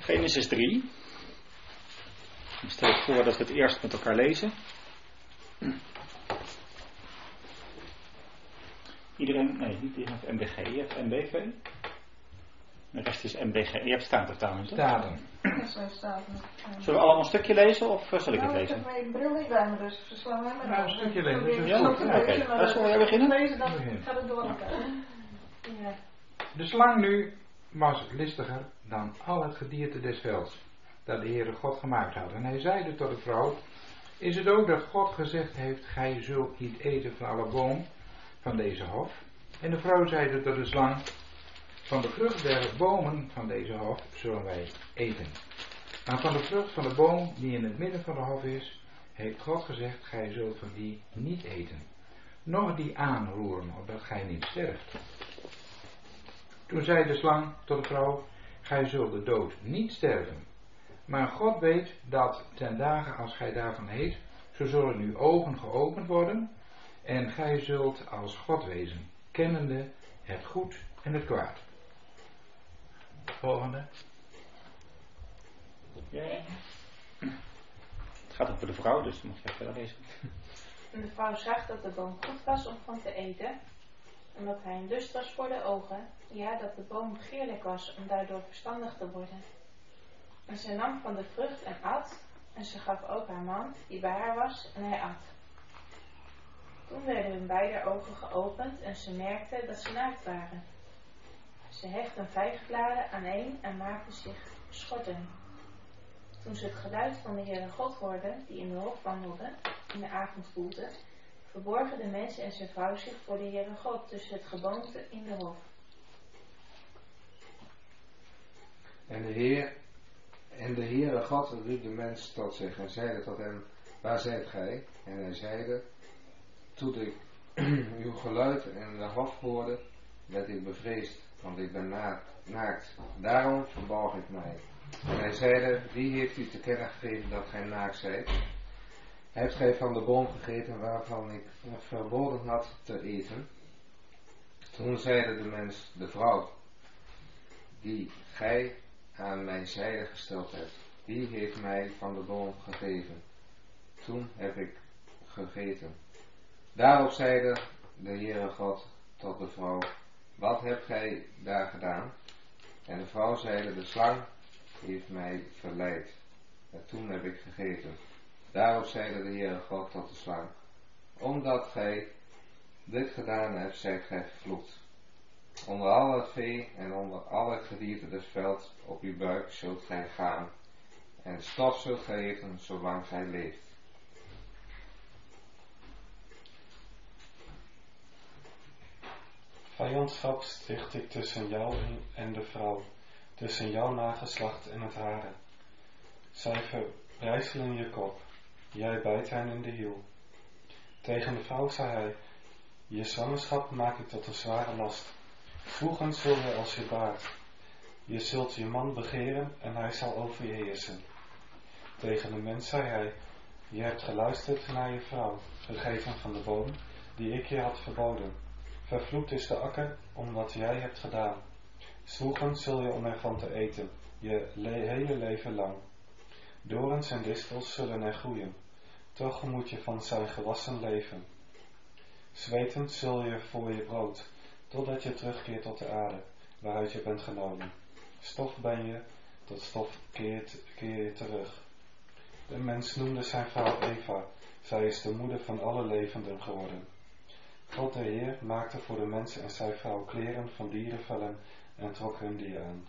Genesis 3. Ik stel ik voor dat we het eerst met elkaar lezen. Iedereen, nee, niet iedereen heeft MBG. Je hebt MBV. De rest is MBG. Je hebt Statenvertaling, toch? Staten. Zullen we allemaal een stukje lezen of zal ik het lezen? Ik heb mijn bril niet bij me, dus verslaan mij maar. Ja, een stukje lezen. Ja, oké. Zullen we beginnen? Lezen, dan gaat het door elkaar. Ja. De slang nu was listiger dan al het gedierte des velds, dat de Heere God gemaakt had. En hij zeide tot de vrouw: is het ook dat God gezegd heeft, gij zult niet eten van alle boom van deze hof? En de vrouw zeide tot de slang: van de vrucht der bomen van deze hof zullen wij eten. Maar van de vrucht van de boom die in het midden van de hof is, heeft God gezegd, gij zult van die niet eten, noch die aanroeren, opdat gij niet sterft. Toen zei de slang tot de vrouw: gij zult de dood niet sterven. Maar God weet dat ten dagen als gij daarvan eet, zo zullen uw ogen geopend worden, en gij zult als God wezen, kennende het goed en het kwaad. Volgende. Ja. Het gaat over de vrouw, dus dan moet je verder lezen. En de vrouw zag dat de boom goed was om van te eten, en dat hij een lust was voor de ogen, ja, dat de boom begeerlijk was om daardoor verstandig te worden. En zij nam van de vrucht en at, en ze gaf ook haar man, die bij haar was, en hij at. Toen werden hun beide ogen geopend, en ze merkten dat ze naakt waren. Ze hechtten vijgenbladen aan een en maakten zich schorten. Toen ze het geluid van de Heere God hoorden, die in de hof wandelde, in de avond voelde, verborgen de mens en zijn vrouw zich voor de Heere God tussen het geboomte in de hof. En de Heere God riep de mens tot zich en zeide tot hem: waar zijt gij? En hij zeide: toen ik uw geluid in de hof hoorde, werd ik bevreesd, want ik ben naakt. Daarom verborg ik mij. En hij zeide: wie heeft u te kennen gegeven dat gij naakt zijt? Hebt gij van de boom gegeten waarvan ik verboden had te eten? Toen zeide de mens: de vrouw die gij aan mijn zijde gesteld hebt, die heeft mij van de boom gegeven. Toen heb ik gegeten. Daarop zeide de Heere God tot de vrouw: wat hebt gij daar gedaan? En de vrouw zeide: de slang heeft mij verleid. En toen heb ik gegeten. Daarop zeide de Heere God tot de slang: omdat gij dit gedaan hebt, zijt gij vervloekt. Onder al het vee en onder al het gedierte des velds op uw buik zult gij gaan, en stof zult gij eten zolang gij leeft. Vijandschap sticht ik tussen jou en de vrouw, tussen jouw nageslacht en het hare. Zij verbrijzelen je kop, jij bijt hen in de hiel. Tegen de vrouw zei hij: je zwangerschap maak ik tot een zware last. Vroegen zul je als je baart. Je zult je man begeren en hij zal over je heersen. Tegen de mens zei hij: je hebt geluisterd naar je vrouw, gegeten van de boom die ik je had verboden. Vervloekt is de akker om wat jij hebt gedaan. Zwoegen zul je om ervan te eten, je hele leven lang. Dorens en distels zullen er groeien, toch moet je van zijn gewassen leven. Zwetend zul je voor je brood, totdat je terugkeert tot de aarde, waaruit je bent genomen. Stof ben je, tot stof keer je terug. De mens noemde zijn vrouw Eva, zij is de moeder van alle levenden geworden. God de Heer maakte voor de mens en zijn vrouw kleren van dierenvellen en trok hun die aan.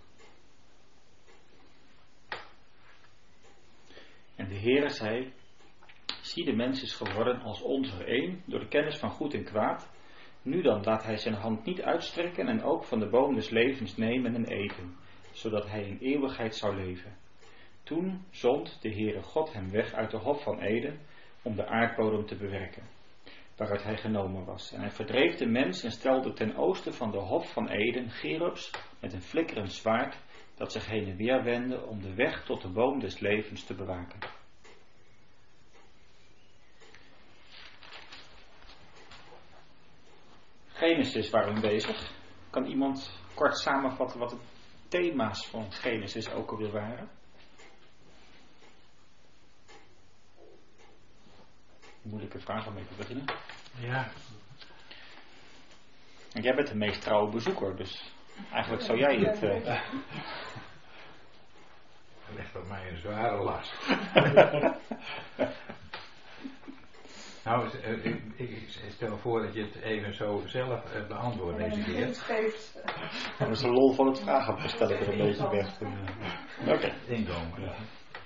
En de Heere zei: zie, de mens is geworden als ons een, door de kennis van goed en kwaad. Nu dan laat hij zijn hand niet uitstrekken en ook van de boom des levens nemen en eten, zodat hij in eeuwigheid zou leven. Toen zond de Heere God hem weg uit de hof van Eden om de aardbodem te bewerken, waaruit hij genomen was. En hij verdreef de mens en stelde ten oosten van de hof van Eden cherubs met een flikkerend zwaard, dat zich heen en weer wendde om de weg tot de boom des levens te bewaken. Genesis waren we bezig. Kan iemand kort samenvatten wat het thema's van Genesis ook alweer waren? Moeilijke vraag om mee te beginnen. Ja. En jij bent de meest trouwe bezoeker, dus eigenlijk zou jij het... Dat ligt op mij een zware last. Nou, ik stel voor dat je het even zo zelf beantwoordt deze keer. Dat is de lol van het vragen stel ik er een beetje weg. Oké. Inkomen. Ja.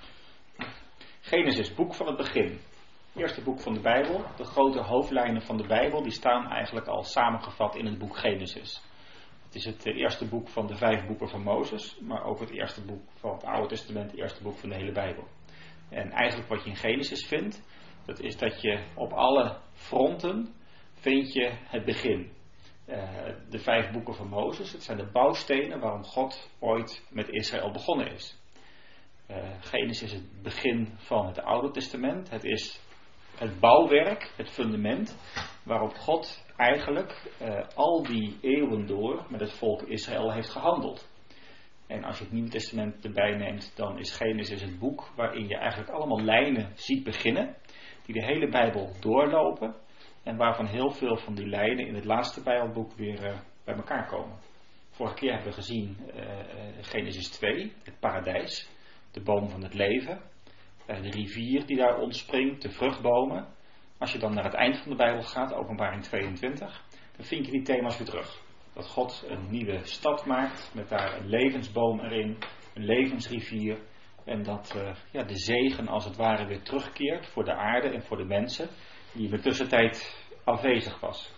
Genesis, boek van het begin. Eerste boek van de Bijbel. De grote hoofdlijnen van de Bijbel die staan eigenlijk al samengevat in het boek Genesis. Het is het eerste boek van de 5 boeken van Mozes, maar ook het eerste boek van het Oude Testament, het eerste boek van de hele Bijbel. En eigenlijk wat je in Genesis vindt, dat is dat je op alle fronten vind je het begin. De 5 boeken van Mozes, het zijn de bouwstenen waarom God ooit met Israël begonnen is. Genesis is het begin van het Oude Testament. Het is het bouwwerk, het fundament, waarop God eigenlijk al die eeuwen door met het volk Israël heeft gehandeld. En als je het Nieuwe Testament erbij neemt, dan is Genesis het boek waarin je eigenlijk allemaal lijnen ziet beginnen, die de hele Bijbel doorlopen en waarvan heel veel van die lijnen in het laatste Bijbelboek weer bij elkaar komen. Vorige keer hebben we gezien Genesis 2, het paradijs, de boom van het leven, de rivier die daar ontspringt, de vruchtbomen. Als je dan naar het eind van de Bijbel gaat, Openbaring 22, dan vind je die thema's weer terug. Dat God een nieuwe stad maakt, met daar een levensboom erin, een levensrivier. En dat de zegen als het ware weer terugkeert voor de aarde en voor de mensen, die in de tussentijd afwezig was.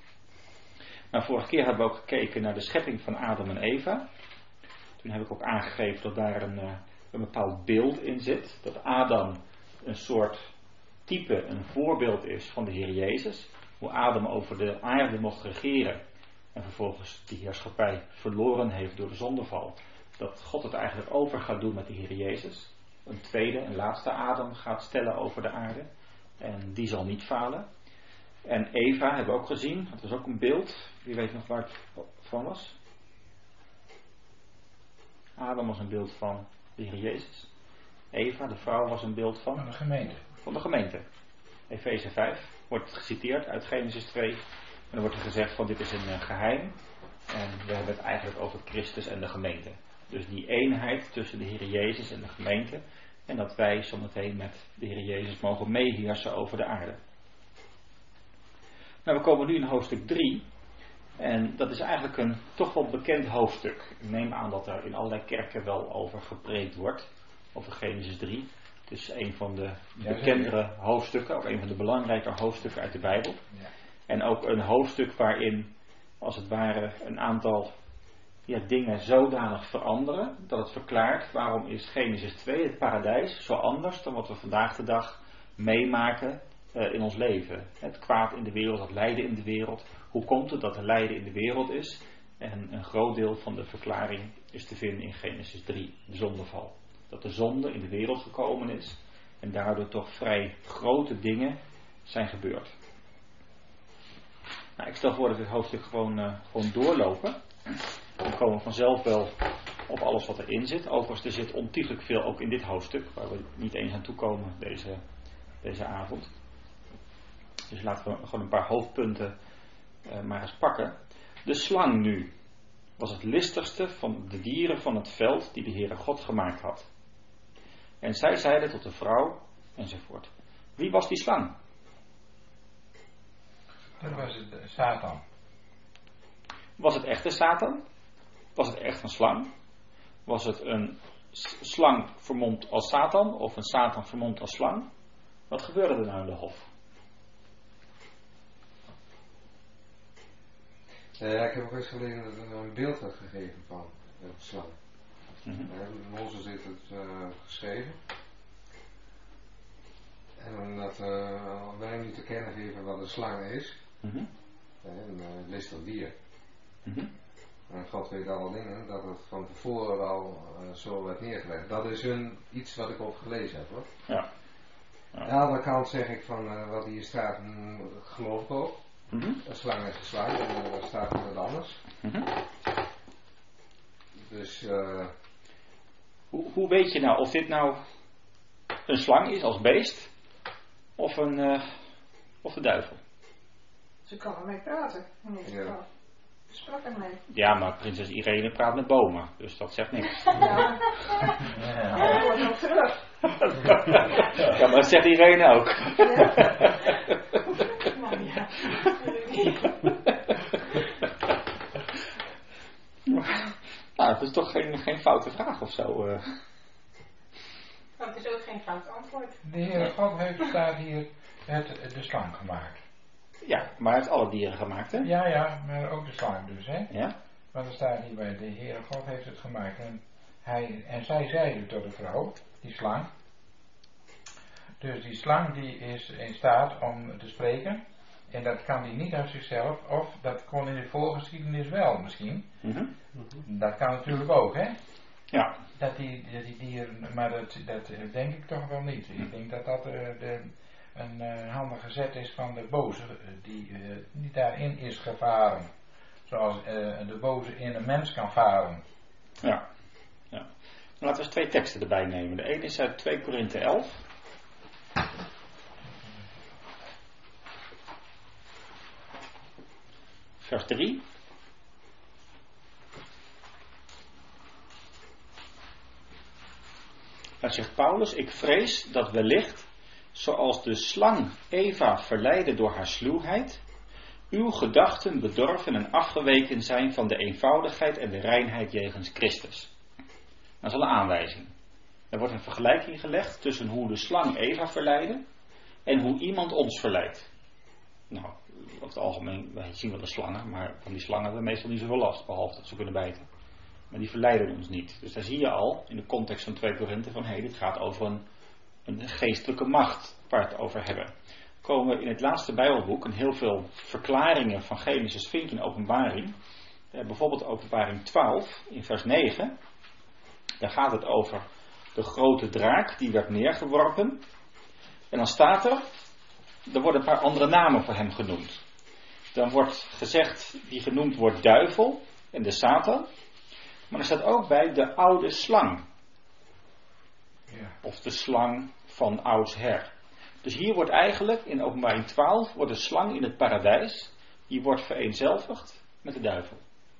Nou, vorige keer hebben we ook gekeken naar de schepping van Adam en Eva. Toen heb ik ook aangegeven dat daar een bepaald beeld in zit. Dat Adam een soort type, een voorbeeld is van de Heer Jezus. Hoe Adam over de aarde mocht regeren. En vervolgens die heerschappij verloren heeft door de zondeval. Dat God het eigenlijk over gaat doen met de Heer Jezus. Een tweede en laatste Adam gaat stellen over de aarde. En die zal niet falen. En Eva hebben we ook gezien. Dat was ook een beeld. Wie weet nog waar het van was? Adam was een beeld van de Heer Jezus. Eva, de vrouw, was een beeld van de gemeente. Van de gemeente. Efeze 5 wordt geciteerd uit Genesis 2. En dan wordt er gezegd van dit is een geheim. En we hebben het eigenlijk over Christus en de gemeente. Dus die eenheid tussen de Heer Jezus en de gemeente. En dat wij zometeen met de Heer Jezus mogen meeheersen over de aarde. Nou, we komen nu in hoofdstuk 3. En dat is eigenlijk een toch wel bekend hoofdstuk. Ik neem aan dat er in allerlei kerken wel over gepreekt wordt. Over Genesis 3. Het is een van de bekendere hoofdstukken. Ook een van de belangrijke hoofdstukken uit de Bijbel. Ja. En ook een hoofdstuk waarin, als het ware, een aantal dingen zodanig veranderen. Dat het verklaart waarom is Genesis 2, het paradijs, zo anders dan wat we vandaag de dag meemaken in ons leven. Het kwaad in de wereld, het lijden in de wereld. Hoe komt het dat er lijden in de wereld is? En een groot deel van de verklaring is te vinden in Genesis 3, de zondeval. Dat de zonde in de wereld gekomen is en daardoor toch vrij grote dingen zijn gebeurd. Nou, ik stel voor dat we het hoofdstuk gewoon doorlopen. Dan komen we vanzelf wel op alles wat erin zit. Overigens, er zit ontiegelijk veel ook in dit hoofdstuk, waar we niet eens aan toekomen deze avond. Dus laten we gewoon een paar hoofdpunten maar eens pakken. De slang nu was het listigste van de dieren van het veld die de Heere God gemaakt had. En zij zeiden tot de vrouw, enzovoort. Wie was die slang? Dat was het Satan. Was het echt een Satan? Was het echt een slang? Was het een slang vermomd als Satan of een Satan vermomd als slang? Wat gebeurde er nou in de hof? Ik heb ook eens gelezen dat er een beeld werd gegeven van een slang. Mozes heeft het geschreven. En omdat wij nu te kennen geven wat een slang is. Een listig dier. En God weet alle dingen, dat het van tevoren al zo werd neergelegd. Dat is iets wat ik over gelezen heb, hoor. Ja. Aan de andere kant zeg ik van wat hier staat, geloof ik ook. Een slang is een slang, en er staat iemand anders. Dus Hoe weet je nou of dit nou een slang is als beest of de duivel? Ze kan ermee praten. In dit Ja. geval. Ze sprak ermee. Ja, maar prinses Irene praat met bomen, dus dat zegt niks. Ja. Hij wordt ook terug. Ja, maar dat zegt Irene ook. Nou ja. Nou, dat is toch geen foute vraag of zo. Maar het is ook geen fout antwoord. De Heere God heeft staat hier de slang gemaakt. Ja, maar hij heeft alle dieren gemaakt, hè? Ja, maar ook de slang dus, hè. Ja? Want er staat hier bij de Heere God heeft het gemaakt. En zij zeiden tot de vrouw, die slang. Dus die slang die is in staat om te spreken. En dat kan die niet uit zichzelf. Of dat kon in de voorgeschiedenis wel misschien. Mhm. Dat kan natuurlijk ook, hè. Ja. Dat die dieren, maar dat denk ik toch wel niet. Ik denk dat dat een handige zet is van de boze, die niet daarin is gevaren. Zoals de boze in een mens kan varen. Ja. Laten we eens 2 teksten erbij nemen. De ene is uit 2 Korinthe 11. Vers 3. Daar zegt Paulus: ik vrees dat wellicht, zoals de slang Eva verleidde door haar sluwheid, uw gedachten bedorven en afgeweken zijn van de eenvoudigheid en de reinheid jegens Christus. Dat is al een aanwijzing. Er wordt een vergelijking gelegd tussen hoe de slang Eva verleidde en hoe iemand ons verleidt. Nou, over het algemeen, wij zien wel de slangen, maar van die slangen hebben we meestal niet zoveel last, behalve dat ze kunnen bijten. Maar die verleiden ons niet. Dus daar zie je al, in de context van 2 Korinthe, van dit gaat over een geestelijke macht waar we het over hebben. Komen we in het laatste Bijbelboek en heel veel verklaringen van Genesis vind je in Openbaring. Bijvoorbeeld Openbaring 12, in vers 9. Daar gaat het over de grote draak, die werd neergeworpen. En dan staat er worden een paar andere namen voor hem genoemd. Dan wordt gezegd, die genoemd wordt duivel en de Satan. Maar er staat ook bij de oude slang. Ja. Of de slang van oudsher. Dus hier wordt eigenlijk, in Openbaring 12, wordt de slang in het paradijs, die wordt vereenzelvigd met de duivel.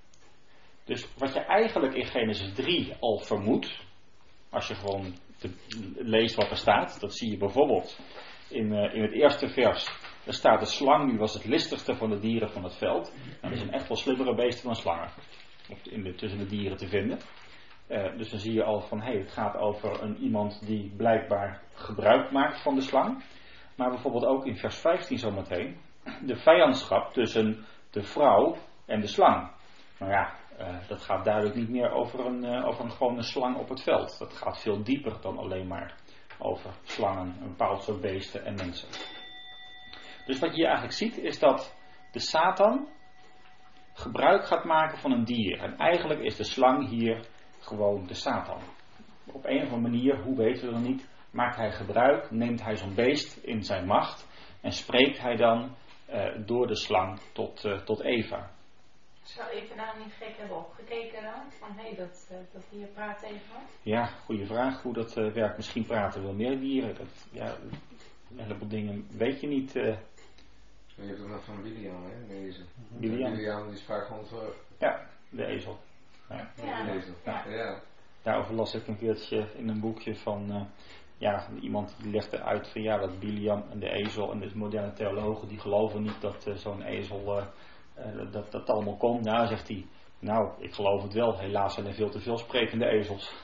Dus wat je eigenlijk in Genesis 3 al vermoedt, als je gewoon leest wat er staat, dat zie je bijvoorbeeld in het eerste vers. Daar staat de slang, die was het listigste van de dieren van het veld. Nou, er zijn echt wel slimmere beesten dan slangen, tussen de dieren te vinden. Dus dan zie je al van, het gaat over iemand die blijkbaar gebruik maakt van de slang. Maar bijvoorbeeld ook in vers 15 zometeen, de vijandschap tussen de vrouw en de slang. Nou ja, dat gaat duidelijk niet meer over een gewone slang op het veld. Dat gaat veel dieper dan alleen maar over slangen, een bepaald soort beesten en mensen. Dus wat je hier eigenlijk ziet is dat de Satan gebruik gaat maken van een dier. En eigenlijk is de slang hier gewoon de Satan. Op een of andere manier, hoe weten we dat niet, maakt hij gebruik, neemt hij zo'n beest in zijn macht en spreekt hij dan door de slang tot Eva. Zou Eva nou niet gek hebben opgekeken dan? Van dat dier praat even. Ja, goede vraag hoe dat werkt. Misschien praten wel meer dieren. Een heleboel dingen weet je niet. Je hebt het nog van Biliam, hè? Deze. Biliam is vaak gewoon terug. Ja, de ezel. Ja. Ja. Daarover las ik een keertje in een boekje van iemand die legde uit van dat Biliam en de ezel en de moderne theologen die geloven niet dat zo'n ezel dat allemaal kon. Nou, zegt hij, ik geloof het wel. Helaas zijn er veel te veel sprekende ezels.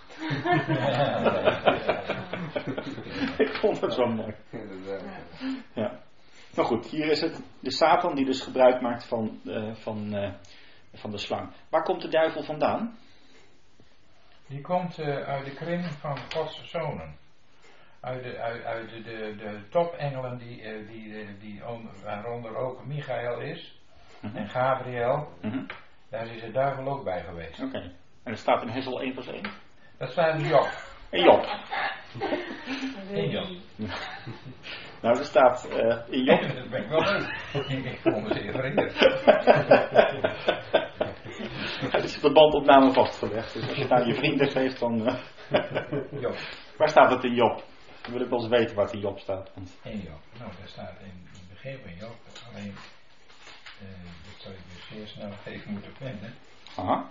Ik vond het zo mooi. Ja. Maar goed, hier is het de Satan die dus gebruik maakt van de slang. Waar komt de duivel vandaan? Die komt uit de kring van Gods zonen. Uit de topengelen waaronder ook Michael is. Mm-hmm. En Gabriel. Mm-hmm. Daar is de duivel ook bij geweest. Oké. En er staat in Hesel 1 vers 1? Dat staat in Job. In Job. In Job. Nou, er staat in Job. Dat ben ik wel leuk. Ik vond het zeer vreemd. is op de bandopname vastgelegd. Dus als je het aan je vrienden geeft, dan... Job. Waar staat het in Job? Dan wil ik wel eens weten waar het in Job staat. Want... In Job. Nou, daar staat in het begin van Job. Alleen, dat zou je dus zeer snel even moeten vinden. Aha.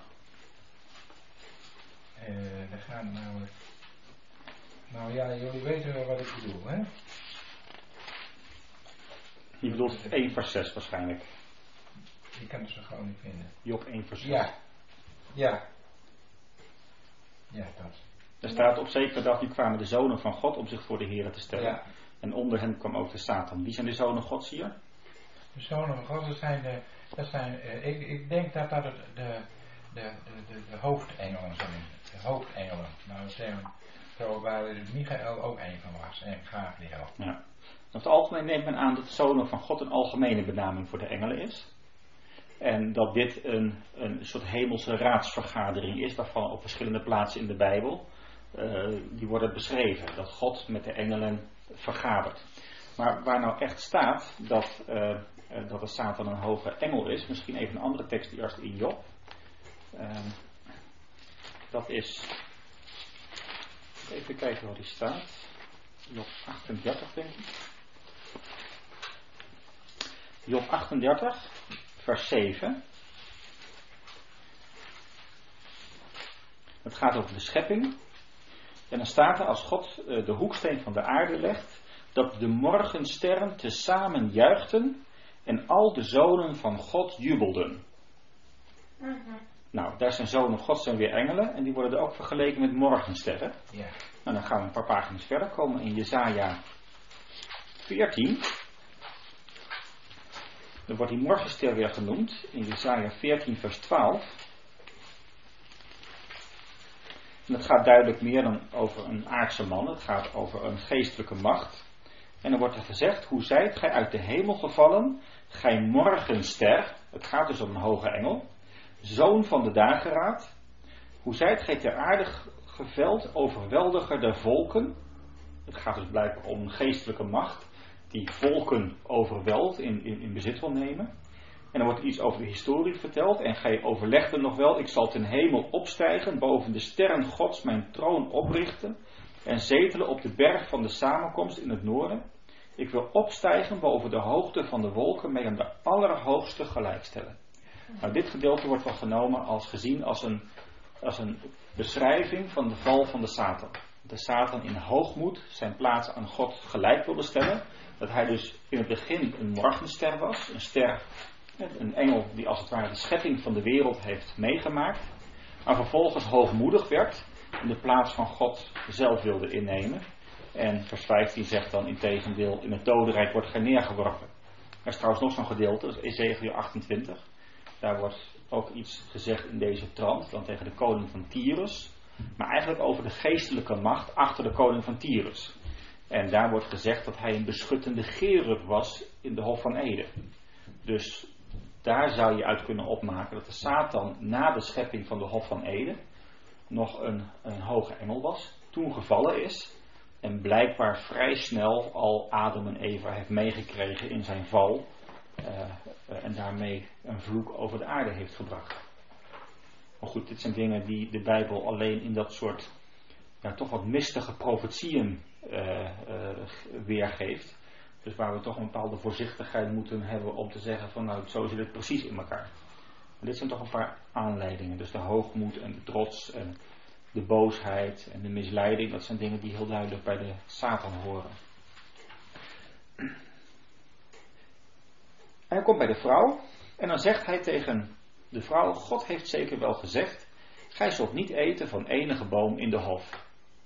Daar gaat namelijk... Nou ja, jullie weten wel wat ik bedoel, hè? Je bedoelt 1 vers 6 waarschijnlijk. Je kan het zo gewoon niet vinden. Job 1 vers 6. Ja. Ja. Ja, dat. Er staat op zekere dag, nu kwamen de zonen van God om zich voor de Heer te stellen. Ja. En onder hen kwam ook de Satan. Wie zijn de zonen Gods hier? De zonen van God, dat zijn ik denk dat dat de hoofdengelen zijn. De hoofdengelen. Nou, zeggen zo waar Michael ook een van was. En Gabriel. Ja. Over het algemeen neemt men aan dat de zonen van God een algemene benaming voor de engelen is. En dat dit een soort hemelse raadsvergadering is, waarvan op verschillende plaatsen in de Bijbel die worden beschreven. Dat God met de engelen vergadert. Maar waar nou echt staat dat de Satan een hoge engel is, misschien even een andere tekst eerst in Job. Dat is, even kijken waar die staat. Job 38 denk ik. Job 38, vers 7. Het gaat over de schepping. En dan staat er, als God de hoeksteen van de aarde legt, dat de morgensterren tezamen juichten en al de zonen van God jubelden. Nou, daar zijn zonen God zijn weer engelen en die worden er ook vergeleken met morgensterren. Ja. Nou, dan gaan we een paar pagina's verder komen in Jesaja 14. Dan wordt die morgenster weer genoemd in Jesaja 14 vers 12. En het gaat duidelijk meer dan over een aardse man. Het gaat over een geestelijke macht. En dan wordt er gezegd, hoe zijt gij uit de hemel gevallen, gij morgenster. Het gaat dus om een hoge engel. Zoon van de dageraad. Hoe zijt gij ter aarde geveld, overweldiger der volken. Het gaat dus blijkbaar om een geestelijke macht die volken overweldt, in bezit wil nemen. En dan wordt er iets over de historie verteld. En gij overlegde nog wel, ik zal ten hemel opstijgen, boven de sterren Gods mijn troon oprichten en zetelen op de berg van de samenkomst in het noorden. Ik wil opstijgen boven de hoogte van de wolken, mij aan de Allerhoogste gelijkstellen. Nou, dit gedeelte wordt wel genomen gezien als een beschrijving van de val van de Satan. De Satan in hoogmoed zijn plaats aan God gelijk wilde stellen. Dat hij dus in het begin een morgenster was. Een ster, een engel die als het ware de schepping van de wereld heeft meegemaakt. Maar vervolgens hoogmoedig werd en de plaats van God zelf wilde innemen. En vers 15 zegt dan integendeel, in het dodenrijk wordt gij neergeworpen. Er is trouwens nog zo'n gedeelte, dat is Ezekiel 28. Daar wordt ook iets gezegd in deze trant, dan tegen de koning van Tyrus. Maar eigenlijk over de geestelijke macht achter de koning van Tyrus. En daar wordt gezegd dat hij een beschuttende cherub was in de Hof van Eden. Dus daar zou je uit kunnen opmaken dat de Satan na de schepping van de Hof van Eden nog een hoge engel was. Toen gevallen is. En blijkbaar vrij snel al Adam en Eva heeft meegekregen in zijn val. En daarmee een vloek over de aarde heeft gebracht. Maar goed, dit zijn dingen die de Bijbel alleen in dat soort toch wat mistige profetieën weergeeft. Dus waar we toch een bepaalde voorzichtigheid moeten hebben om te zeggen van nou, zo zit het precies in elkaar. Maar dit zijn toch een paar aanleidingen. Dus de hoogmoed en de trots en de boosheid en de misleiding, dat zijn dingen die heel duidelijk bij de Satan horen. En hij komt bij de vrouw en dan zegt hij tegen de vrouw, God heeft zeker wel gezegd, gij zult niet eten van enige boom in de hof.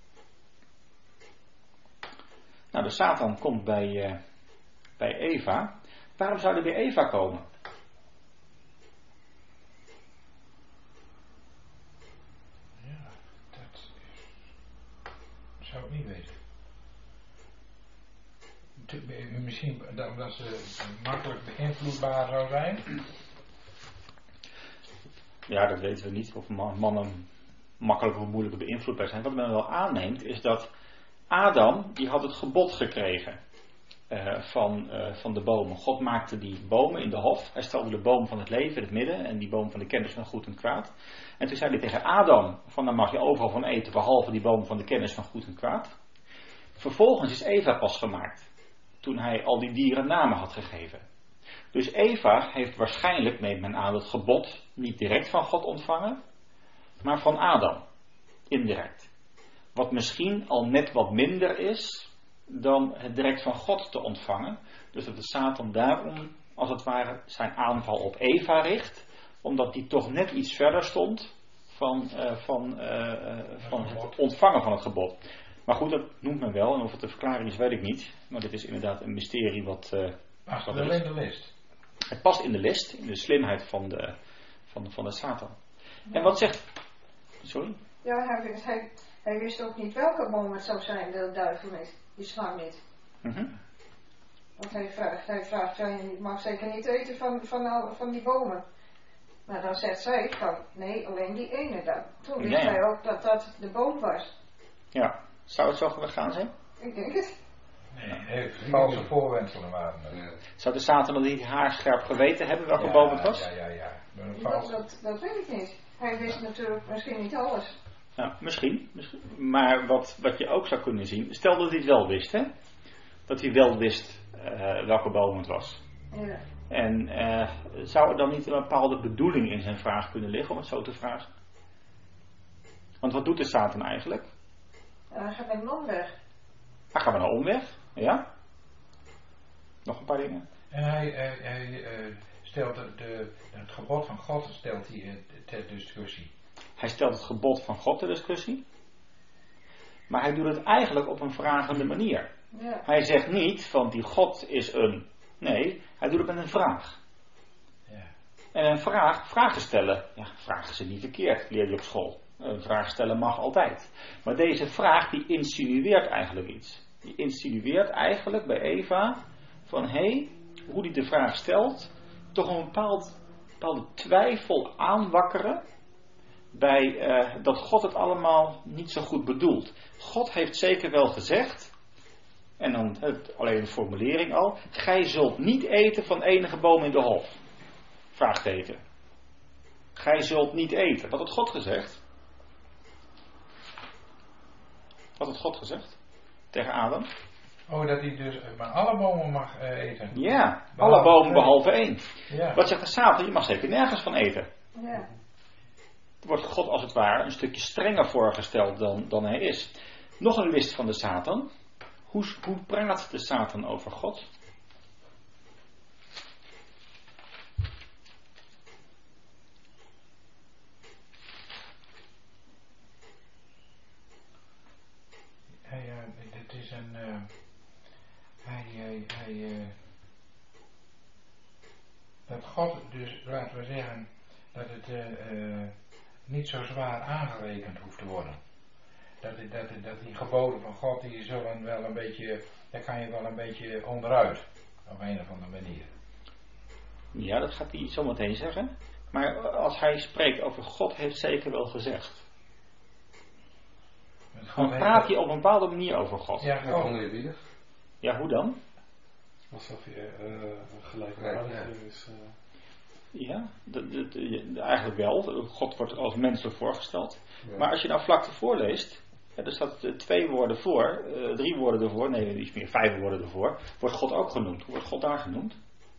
Nou, de Satan komt bij Eva. Waarom zou er bij Eva komen? Ja, dat zou ik niet weten. Misschien omdat ze makkelijk beïnvloedbaar zou zijn. Ja, dat weten we niet. Of mannen makkelijk of moeilijk beïnvloedbaar zijn. Wat men wel aanneemt is dat Adam, die had het gebod gekregen. van de bomen. God maakte die bomen in de hof. Hij stelde de boom van het leven in het midden en die boom van de kennis van goed en kwaad. En toen zei hij tegen Adam, van daar mag je overal van eten, behalve die boom van de kennis van goed en kwaad. Vervolgens is Eva pas gemaakt, toen hij al die dieren namen had gegeven. Dus Eva heeft waarschijnlijk, neemt men aan, het gebod niet direct van God ontvangen, maar van Adam, indirect. Wat misschien al net wat minder is dan het direct van God te ontvangen. Dus dat de Satan daarom, als het ware, zijn aanval op Eva richt, omdat die toch net iets verder stond van het ontvangen van het gebod. Maar goed, dat noemt men wel, en of het te verklaren is, weet ik niet. Maar dit is inderdaad een mysterie wat wel in de list. Het past in de list, in de slimheid van de Satan. En wat zegt... Sorry? Ja, hij wist ook niet welke boom het zou zijn, de duivel niet. Die slang niet. Mm-hmm. Want hij vraagt, je mag zeker niet eten van die bomen. Maar dan zegt zij van, nee, alleen die ene dan. Toen wist hij ook dat dat de boom was. Ja, zou het zo gegaan zijn? Ik denk het. Nee, valse voorwendselen waren er. Zou de Satan dan niet haarscherp geweten hebben welke boom het was? Ja. Dat weet ik niet. Hij wist natuurlijk misschien niet alles. Ja, misschien. Maar wat je ook zou kunnen zien, stel dat hij het wel wist, hè? Dat hij wel wist welke boom het was. Ja. En zou er dan niet een bepaalde bedoeling in zijn vraag kunnen liggen, om het zo te vragen? Want wat doet de Satan eigenlijk? Hij gaat met een omweg. Hij gaat met een omweg, ja? Nog een paar dingen? En hij stelt het gebod van God stelt hij ter discussie. Hij stelt het gebod van God ter discussie. Maar hij doet het eigenlijk op een vragende manier. Ja. Hij zegt niet van die God is een... Nee, hij doet het met een vraag. Ja. En een vragen stellen, ja, vragen ze niet verkeerd, leer je op school. Een vraag stellen mag altijd. Maar deze vraag die insinueert eigenlijk iets. Die insinueert eigenlijk bij Eva van hoe die de vraag stelt, toch een bepaalde twijfel aanwakkeren bij dat God het allemaal niet zo goed bedoelt. God heeft zeker wel gezegd, en dan alleen een formulering al, gij zult niet eten van enige boom in de hof. Vraagteken. Gij zult niet eten. Wat had God gezegd? Wat had God gezegd? Tegen Adam? Oh, dat hij dus maar alle bomen mag eten. Ja, alle bomen behalve één. Ja. Wat zegt de Satan? Je mag zeker nergens van eten. Ja. Wordt God als het ware een stukje strenger voorgesteld dan hij is. Nog een list van de Satan. Hoe praat de Satan over God? Dit is een... dat God dus, laten we zeggen, dat het niet zo zwaar aangerekend hoeft te worden. Dat die geboden van God, die zullen wel een beetje, daar kan je wel een beetje onderuit, op een of andere manier. Ja, dat gaat hij zo meteen zeggen. Maar als hij spreekt over God heeft zeker wel gezegd. Dan praat hij op een bepaalde manier over God. Ja, oneerbiedig. Ja, hoe dan? Alsof je gelijkwaardig is. Ja, eigenlijk wel. God wordt als menselijk voorgesteld. Ja. Maar als je nou vlak ervoor leest, er staat 2 woorden voor, 3 woorden ervoor, nee, iets meer, 5 woorden ervoor, wordt God ook genoemd. Hoe wordt God daar genoemd?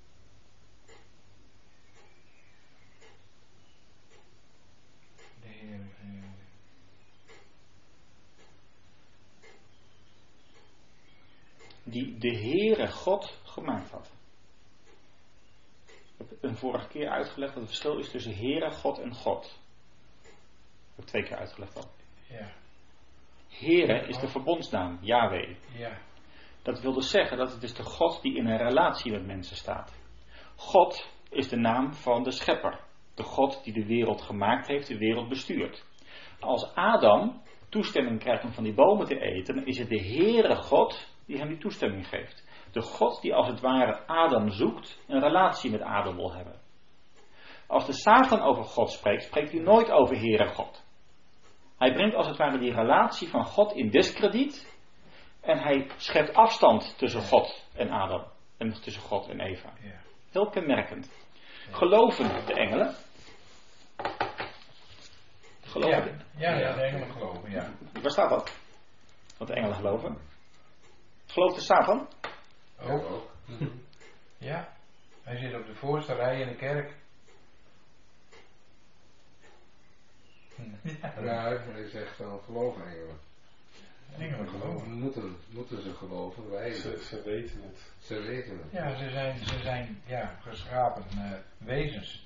Die de Heere God gemaakt had. Ik heb een vorige keer uitgelegd wat het verschil is tussen Heere God en God. Ik heb 2 keer uitgelegd al. Ja. Heere is de verbondsnaam, Yahweh. Ja. Dat wil dus zeggen dat het is de God die in een relatie met mensen staat. God is de naam van de schepper. De God die de wereld gemaakt heeft, de wereld bestuurt. Als Adam toestemming krijgt om van die bomen te eten, dan is het de Heere God die hem die toestemming geeft. De God die als het ware Adam zoekt, een relatie met Adam wil hebben. Als de Satan over God spreekt, spreekt hij nooit over Heere God. Hij brengt als het ware die relatie van God in diskrediet En hij schept afstand tussen God en Adam. En tussen God en Eva. Ja. Heel kenmerkend. Geloven de engelen? Geloven Ja, de engelen geloven, ja. Waar staat dat? Wat de engelen geloven? Gelooft de Satan? Ook. Ja. Hij zit op de voorste rij in de kerk. Ja, hij zegt van geloven engelen. Engelen geloven. Moeten ze geloven? Wij. Ze weten het. Ze weten het. Ja, ze zijn geschapen wezens.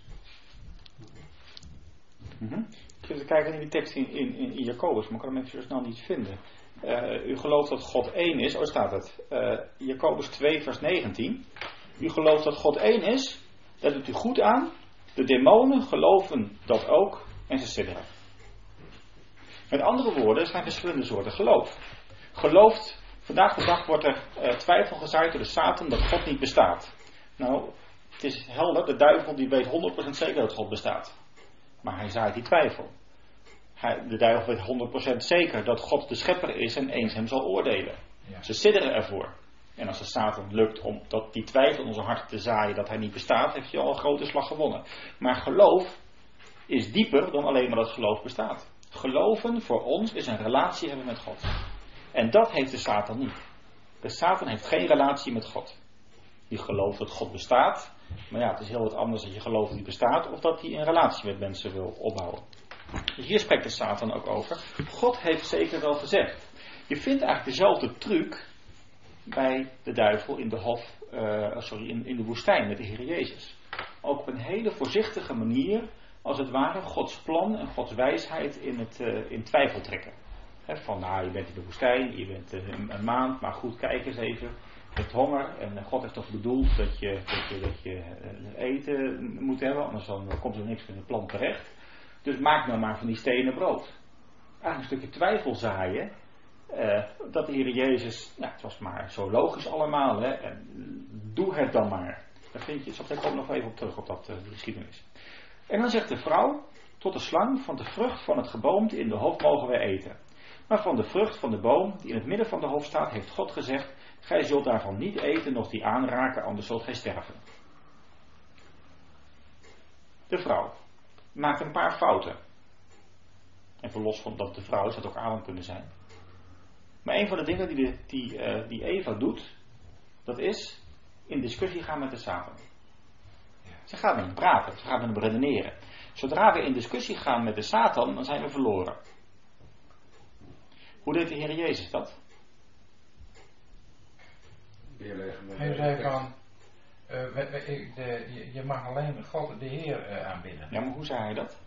Ik ga even kijken in die tekst in Jacobus, maar ik kan hem even zo snel niet vinden. U gelooft dat God één is. Staat het. Jacobus 2 vers 19. U gelooft dat God één is. Dat doet u goed aan. De demonen geloven dat ook. En ze sidderen. Met andere woorden, er zijn verschillende soorten geloof. Vandaag de dag wordt er twijfel gezaaid door de Satan dat God niet bestaat. Nou, het is helder. De duivel die weet 100% zeker dat God bestaat. Maar hij zaait die twijfel. De duivel weet 100% zeker dat God de schepper is en eens hem zal oordelen. Ja. Ze sidderen ervoor. En als de Satan lukt om die twijfel in onze harten te zaaien dat hij niet bestaat, heeft hij al een grote slag gewonnen. Maar geloof is dieper dan alleen maar dat geloof bestaat. Geloven voor ons is een relatie hebben met God. En dat heeft de Satan niet. De Satan heeft geen relatie met God. Die gelooft dat God bestaat. Maar ja, het is heel wat anders dat je gelooft dat hij bestaat of dat hij een relatie met mensen wil opbouwen. Dus hier spreekt de Satan ook over. God heeft zeker wel gezegd. Je vindt eigenlijk dezelfde truc bij de duivel in de in de woestijn met de Heer Jezus. Ook op een hele voorzichtige manier, als het ware, Gods plan en Gods wijsheid in twijfel trekken. Van, je bent in de woestijn, je bent een maand, maar goed, kijk eens even. Je hebt honger en God heeft toch bedoeld dat je eten moet hebben, anders dan komt er niks meer in het plan terecht. Dus maak nou maar van die stenen brood. Eigenlijk een stukje twijfel zaaien. Dat de Heer Jezus, het was maar zo logisch allemaal, en doe het dan maar. Daar vind je, ik kom nog even op terug op die geschiedenis. En dan zegt de vrouw tot de slang, van de vrucht van het geboomte in de hof mogen wij eten. Maar van de vrucht van de boom die in het midden van de hof staat, heeft God gezegd, gij zult daarvan niet eten, noch die aanraken, anders zult gij sterven. De vrouw maakt een paar fouten. En verlos van dat de vrouw is, dat ook Adam kunnen zijn. Maar een van de dingen die Eva doet, dat is in discussie gaan met de Satan. Ze gaat met hem praten, ze gaat met hem redeneren. Zodra we in discussie gaan met de Satan, dan zijn we verloren. Hoe deed de Heer Jezus dat? Hij zei van, je mag alleen God, de Heer, aanbidden. Ja, maar hoe zei hij dat?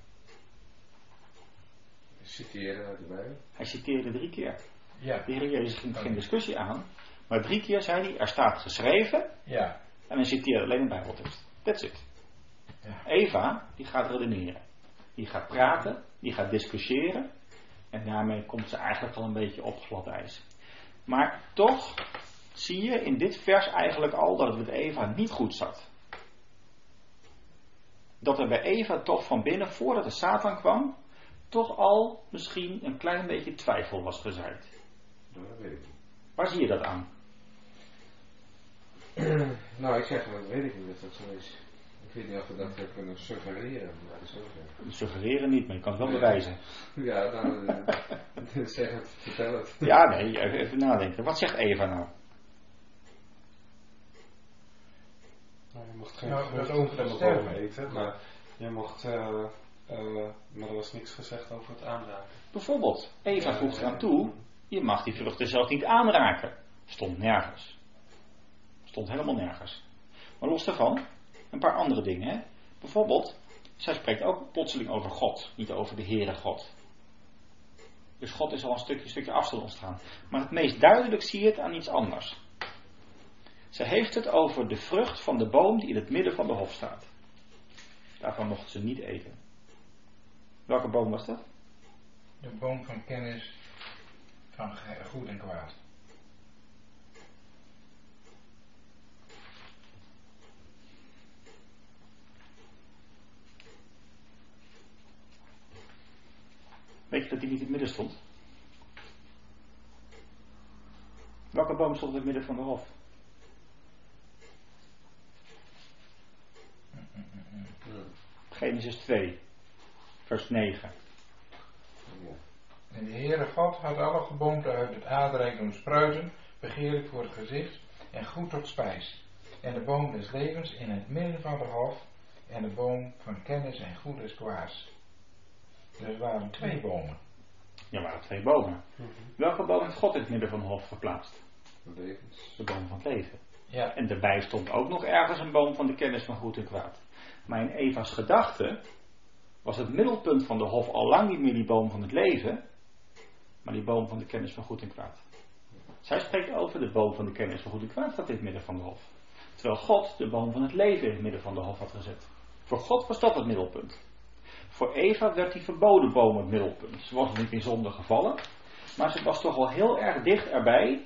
Citeren uit de Bijbel. Hij citeerde 3 keer. Ja. De Heer Jezus ging geen discussie aan, maar 3 keer zei hij, er staat geschreven, Ja. en hij citeerde alleen een Bijbeltekst. That's it. Ja. Eva, die gaat redeneren. Die gaat praten, die gaat discussiëren, en daarmee komt ze eigenlijk al een beetje op glad ijs. Maar toch zie je in dit vers eigenlijk al dat het met Eva niet goed zat. Dat er bij Eva toch van binnen, voordat de Satan kwam, toch al misschien een klein beetje twijfel was gezaaid. Dat weet ik niet. Waar zie je dat aan? Nou, ik zeg, dat weet ik niet of dat zo is. Ik weet niet of we dat kunnen suggereren. Suggereren niet, maar je kan het wel bewijzen. Ja, dan zeg het, vertel het. Ja, nee, even nadenken. Wat zegt Eva nou? Nou, je mocht geen Nou, vrucht dat over van het de boom sterven. eten, maar je mocht, maar er was niks gezegd over het aanraken. Bijvoorbeeld, Eva voegt eraan toe, je mag die vruchten zelf niet aanraken. Stond nergens. Stond helemaal nergens. Maar los daarvan, een paar andere dingen. Hè? Bijvoorbeeld, zij spreekt ook plotseling over God, niet over de Heere God. Dus God is al een stukje afstand ontstaan. Maar het meest duidelijk zie je het aan iets anders. Ze heeft het over de vrucht van de boom die in het midden van de hof staat. Daarvan mochten ze niet eten. Welke boom was dat? De boom van kennis van goed en kwaad. Weet je dat die niet in het midden stond? Welke boom stond in het midden van de hof? Genesis 2, vers 9. En de Heere God had alle geboomte uit het aardrijk doen spruiten, begeerlijk voor het gezicht en goed tot spijs. En de boom des levens in het midden van de hof en de boom van kennis en goed des kwaads. Dus er waren 2 bomen. Ja, er waren 2 bomen. Welke boom heeft God in het midden van de hof geplaatst? De boom van het leven. Ja. En daarbij stond ook nog ergens een boom van de kennis van goed en kwaad. Maar in Eva's gedachte was het middelpunt van de hof al lang niet meer die boom van het leven, maar die boom van de kennis van goed en kwaad. Zij spreekt over de boom van de kennis van goed en kwaad staat in het midden van de hof. Terwijl God de boom van het leven in het midden van de hof had gezet. Voor God was dat het middelpunt. Voor Eva werd die verboden boom het middelpunt. Ze was niet in zonde gevallen, maar ze was toch wel heel erg dicht erbij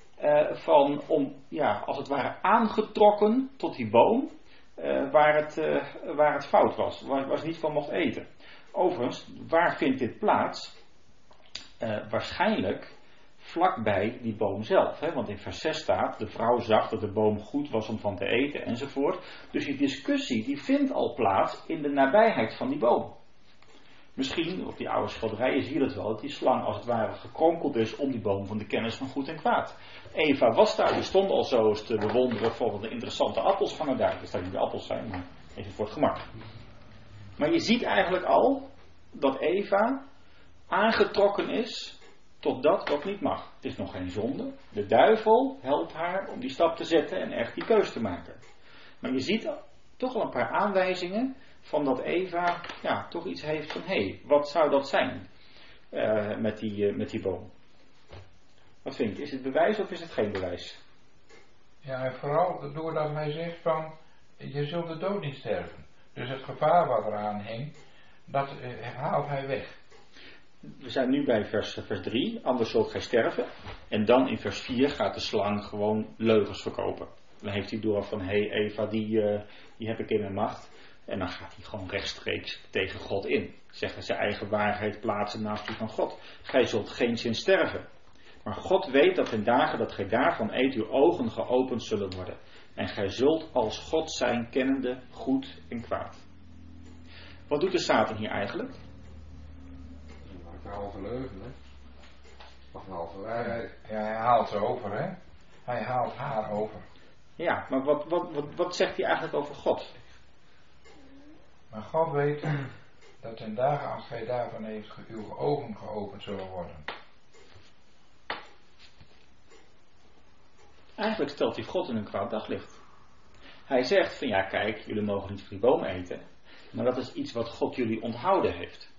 als het ware aangetrokken tot die boom waar het fout was, waar ze niet van mocht eten. Overigens, waar vindt dit plaats? Waarschijnlijk vlakbij die boom zelf. Hè? Want in vers 6 staat, de vrouw zag dat de boom goed was om van te eten enzovoort. Dus die discussie die vindt al plaats in de nabijheid van die boom. Misschien, op die oude schilderijen zie je dat wel, dat die slang als het ware gekronkeld is om die boom van de kennis van goed en kwaad. Eva was daar, die stond al zo eens te bewonderen voor de interessante appels vangen daar. Dus dat niet de appels zijn, maar even voor het gemak. Maar je ziet eigenlijk al dat Eva aangetrokken is tot dat wat niet mag. Het is nog geen zonde. De duivel helpt haar om die stap te zetten en echt die keus te maken. Maar je ziet toch al een paar aanwijzingen van dat Eva toch iets heeft van wat zou dat zijn met die boom? Wat vind je? Is het bewijs of is het geen bewijs? Ja, en vooral doordat hij zegt van, je zult de dood niet sterven. Dus het gevaar wat eraan hing, dat haalt hij weg. We zijn nu bij vers 3, anders zult gij sterven. En dan in vers 4 gaat de slang gewoon leugens verkopen. Dan heeft hij door van, Eva, die heb ik in mijn macht. En dan gaat hij gewoon rechtstreeks tegen God in. Zeggen zijn eigen waarheid plaatsen naast die van God. Gij zult geen zin sterven. Maar God weet dat in dagen dat gij daarvan eet uw ogen geopend zullen worden. En gij zult als God zijn kennende goed en kwaad. Wat doet de Satan hier eigenlijk? Hij maakt een halve leugen, hè? Of een halve waarheid. Ja, hij haalt ze over, hè? Hij haalt haar over. Ja, maar wat zegt hij eigenlijk over God? Maar God weet dat in dagen als gij daarvan eet, uw ogen geopend zullen worden. Eigenlijk stelt hij God in een kwaad daglicht. Hij zegt van kijk, jullie mogen niet van die boom eten. Maar dat is iets wat God jullie onthouden heeft.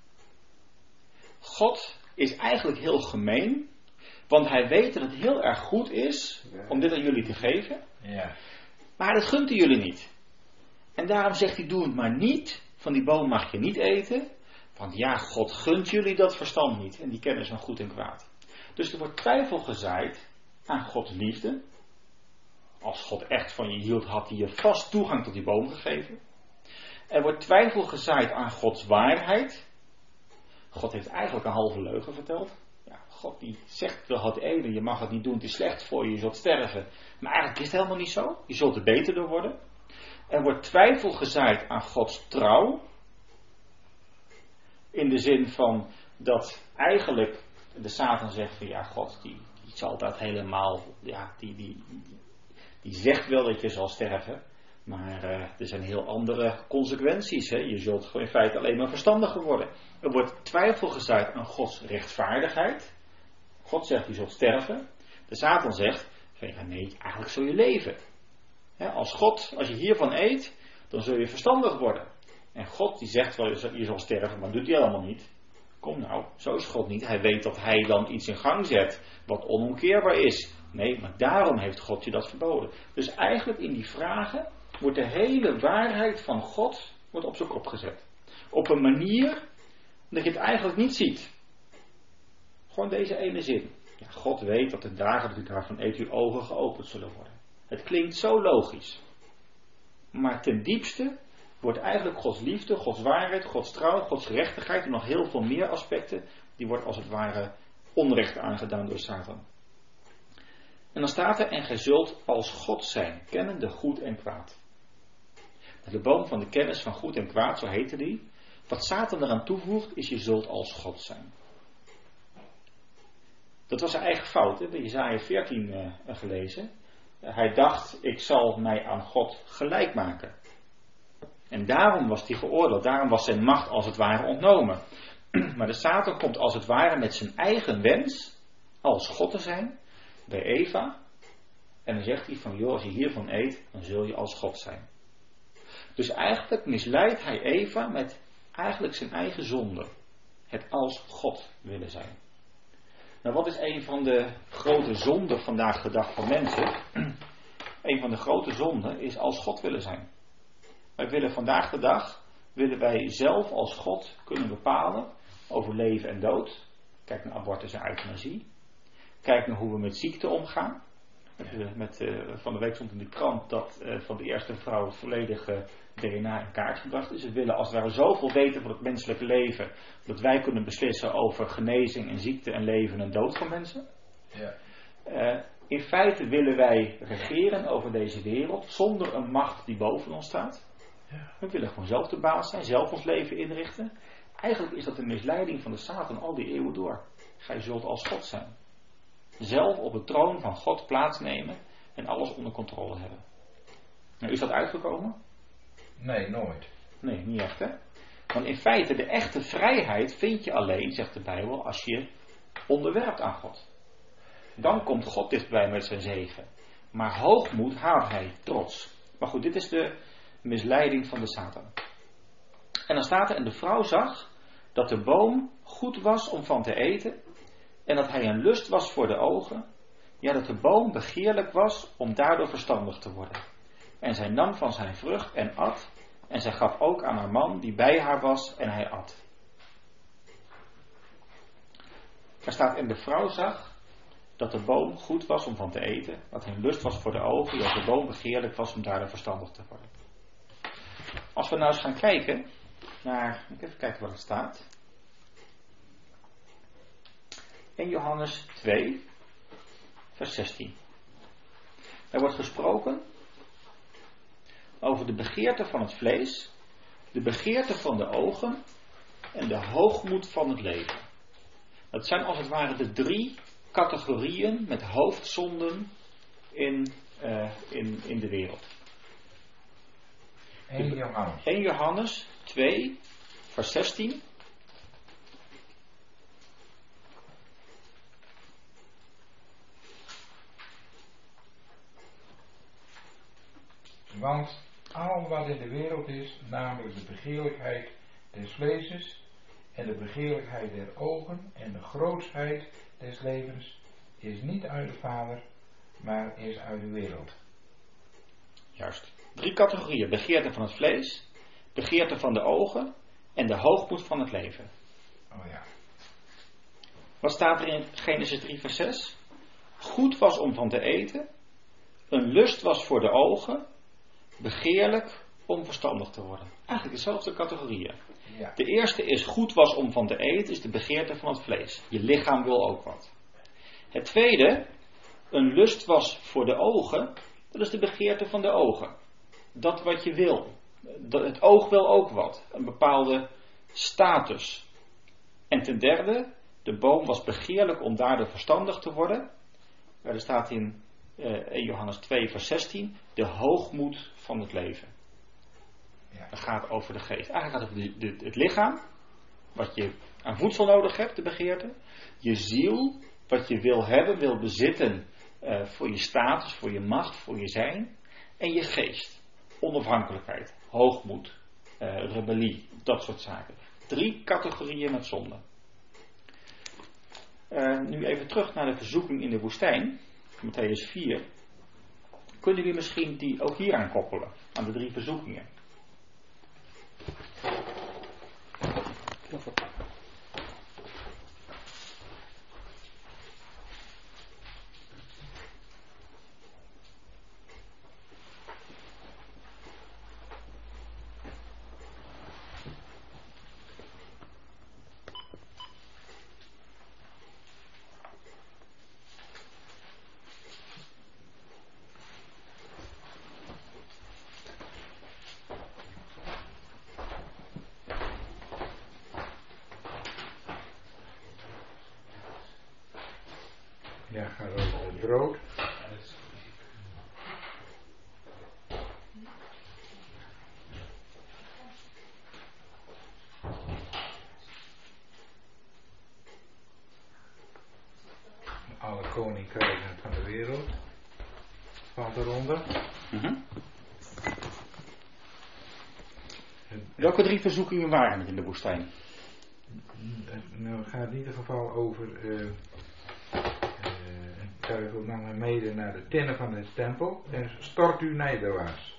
God is eigenlijk heel gemeen. Want hij weet dat het heel erg goed is om dit aan jullie te geven. Ja. Maar dat gunt hij jullie niet. En daarom zegt hij, doe het maar niet. Van die boom mag je niet eten. Want God gunt jullie dat verstand niet. En die kennis van goed en kwaad. Dus er wordt twijfel gezaaid aan Gods liefde. Als God echt van je hield, had hij je vast toegang tot die boom gegeven. Er wordt twijfel gezaaid aan Gods waarheid. God heeft eigenlijk een halve leugen verteld. God die zegt, wil het eten, je mag het niet doen, het is slecht voor je, je zult sterven. Maar eigenlijk is het helemaal niet zo. Je zult er beter door worden. Er wordt twijfel gezaaid aan Gods trouw. In de zin van dat eigenlijk de Satan zegt van God die zal dat helemaal, die zegt wel dat je zal sterven. Maar er zijn heel andere consequenties. Hè? Je zult in feite alleen maar verstandiger worden. Er wordt twijfel gezaaid aan Gods rechtvaardigheid. God zegt je zult sterven. De Satan zegt nee, eigenlijk zul je leven. Als je hiervan eet, dan zul je verstandig worden. En God die zegt wel je zal sterven, maar doet hij helemaal niet. Kom nou, zo is God niet. Hij weet dat hij dan iets in gang zet wat onomkeerbaar is. Nee, maar daarom heeft God je dat verboden. Dus eigenlijk in die vragen wordt de hele waarheid van God op zijn kop gezet. Op een manier dat je het eigenlijk niet ziet. Gewoon deze ene zin. God weet dat de dagen dat u daarvan eet uw ogen geopend zullen worden. Het klinkt zo logisch. Maar ten diepste wordt eigenlijk Gods liefde, Gods waarheid, Gods trouw, Gods gerechtigheid en nog heel veel meer aspecten, die wordt als het ware onrecht aangedaan door Satan. En dan staat er, en gij zult als God zijn, kennende goed en kwaad. De boom van de kennis van goed en kwaad, zo heette die. Wat Satan eraan toevoegt, is je zult als God zijn. Dat was zijn eigen fout, hè? Bij Jesaja 14 gelezen. Hij dacht, ik zal mij aan God gelijk maken. En daarom was hij geoordeeld, daarom was zijn macht als het ware ontnomen. Maar de Satan komt als het ware met zijn eigen wens als God te zijn bij Eva. En dan zegt hij van, joh, als je hiervan eet, dan zul je als God zijn. Dus eigenlijk misleidt hij Eva met eigenlijk zijn eigen zonde. Het als God willen zijn. Nou, wat is een van de grote zonden vandaag de dag van mensen? Een van de grote zonden is als God willen zijn. Wij willen vandaag de dag, willen wij zelf als God kunnen bepalen over leven en dood. Kijk naar abortus en euthanasie. Kijk naar hoe we met ziekte omgaan. Van de week stond in de krant dat van de eerste vrouw het volledige DNA in kaart gebracht is. We willen als het ware zoveel weten van het menselijke leven, dat wij kunnen beslissen over genezing en ziekte en leven en dood van mensen. Ja. In feite willen wij regeren over deze wereld zonder een macht die boven ons staat. Ja. We willen gewoon zelf de baas zijn, zelf ons leven inrichten. Eigenlijk is dat een misleiding van de Satan al die eeuwen door. Gij zult als God zijn. Zelf op de troon van God plaatsnemen en alles onder controle hebben. Nou, is dat uitgekomen? Nee, nooit. Nee, niet echt, hè? Want in feite, de echte vrijheid vind je alleen, zegt de Bijbel, als je onderwerpt aan God. Dan komt God dichtbij met zijn zegen. Maar hoogmoed haat hij, trots. Maar goed, dit is de misleiding van de Satan. En dan staat er, en de vrouw zag dat de boom goed was om van te eten, en dat hij een lust was voor de ogen, ja, dat de boom begeerlijk was om daardoor verstandig te worden. En zij nam van zijn vrucht en at, en zij gaf ook aan haar man die bij haar was, en hij at. Er staat, en de vrouw zag dat de boom goed was om van te eten, dat hij een lust was voor de ogen, dat de boom begeerlijk was om daardoor verstandig te worden. Als we nou eens gaan kijken naar, even kijken wat er staat. 1 Johannes 2, vers 16. Er wordt gesproken over de begeerte van het vlees, de begeerte van de ogen en de hoogmoed van het leven. Dat zijn als het ware de 3 categorieën met hoofdzonden in de wereld. 1 Johannes. 1 Johannes 2, vers 16. Want al wat in de wereld is, namelijk de begeerlijkheid des vleeses en de begeerlijkheid der ogen en de grootsheid des levens, is niet uit de Vader, maar is uit de wereld. Juist. 3 categorieën. Begeerte van het vlees, begeerte van de ogen en de hoogmoed van het leven. Oh ja. Wat staat er in Genesis 3 vers 6? Goed was om van te eten, een lust was voor de ogen, begeerlijk om verstandig te worden. Eigenlijk dezelfde categorieën. Ja. De eerste is goed was om van te eten, is de begeerte van het vlees. Je lichaam wil ook wat. Het tweede, een lust was voor de ogen, dat is de begeerte van de ogen. Dat wat je wil. Het oog wil ook wat. Een bepaalde status. En ten derde, de boom was begeerlijk om daardoor verstandig te worden. Er staat in 1 Johannes 2 vers 16, de hoogmoed van het leven. Ja. Dat gaat over de geest. Eigenlijk gaat het over het lichaam, wat je aan voedsel nodig hebt, de begeerte. Je ziel, wat je wil hebben, wil bezitten voor je status, voor je macht, voor je zijn. En je geest, onafhankelijkheid, hoogmoed, rebellie, dat soort zaken. 3 categorieën met zonde. Nu even terug naar de verzoeking in de woestijn, Mattheüs 4. Kunnen jullie misschien die ook hier aan koppelen, aan de 3 verzoekingen? Ja, gaat over het brood. Alle koninkrijken van de wereld. Valt eronder. Welke 3 verzoekingen waren het in de woestijn? Nou, het gaat in ieder geval over duivel nam hem mede naar de tinnen van de tempel en stort u nederwaarts.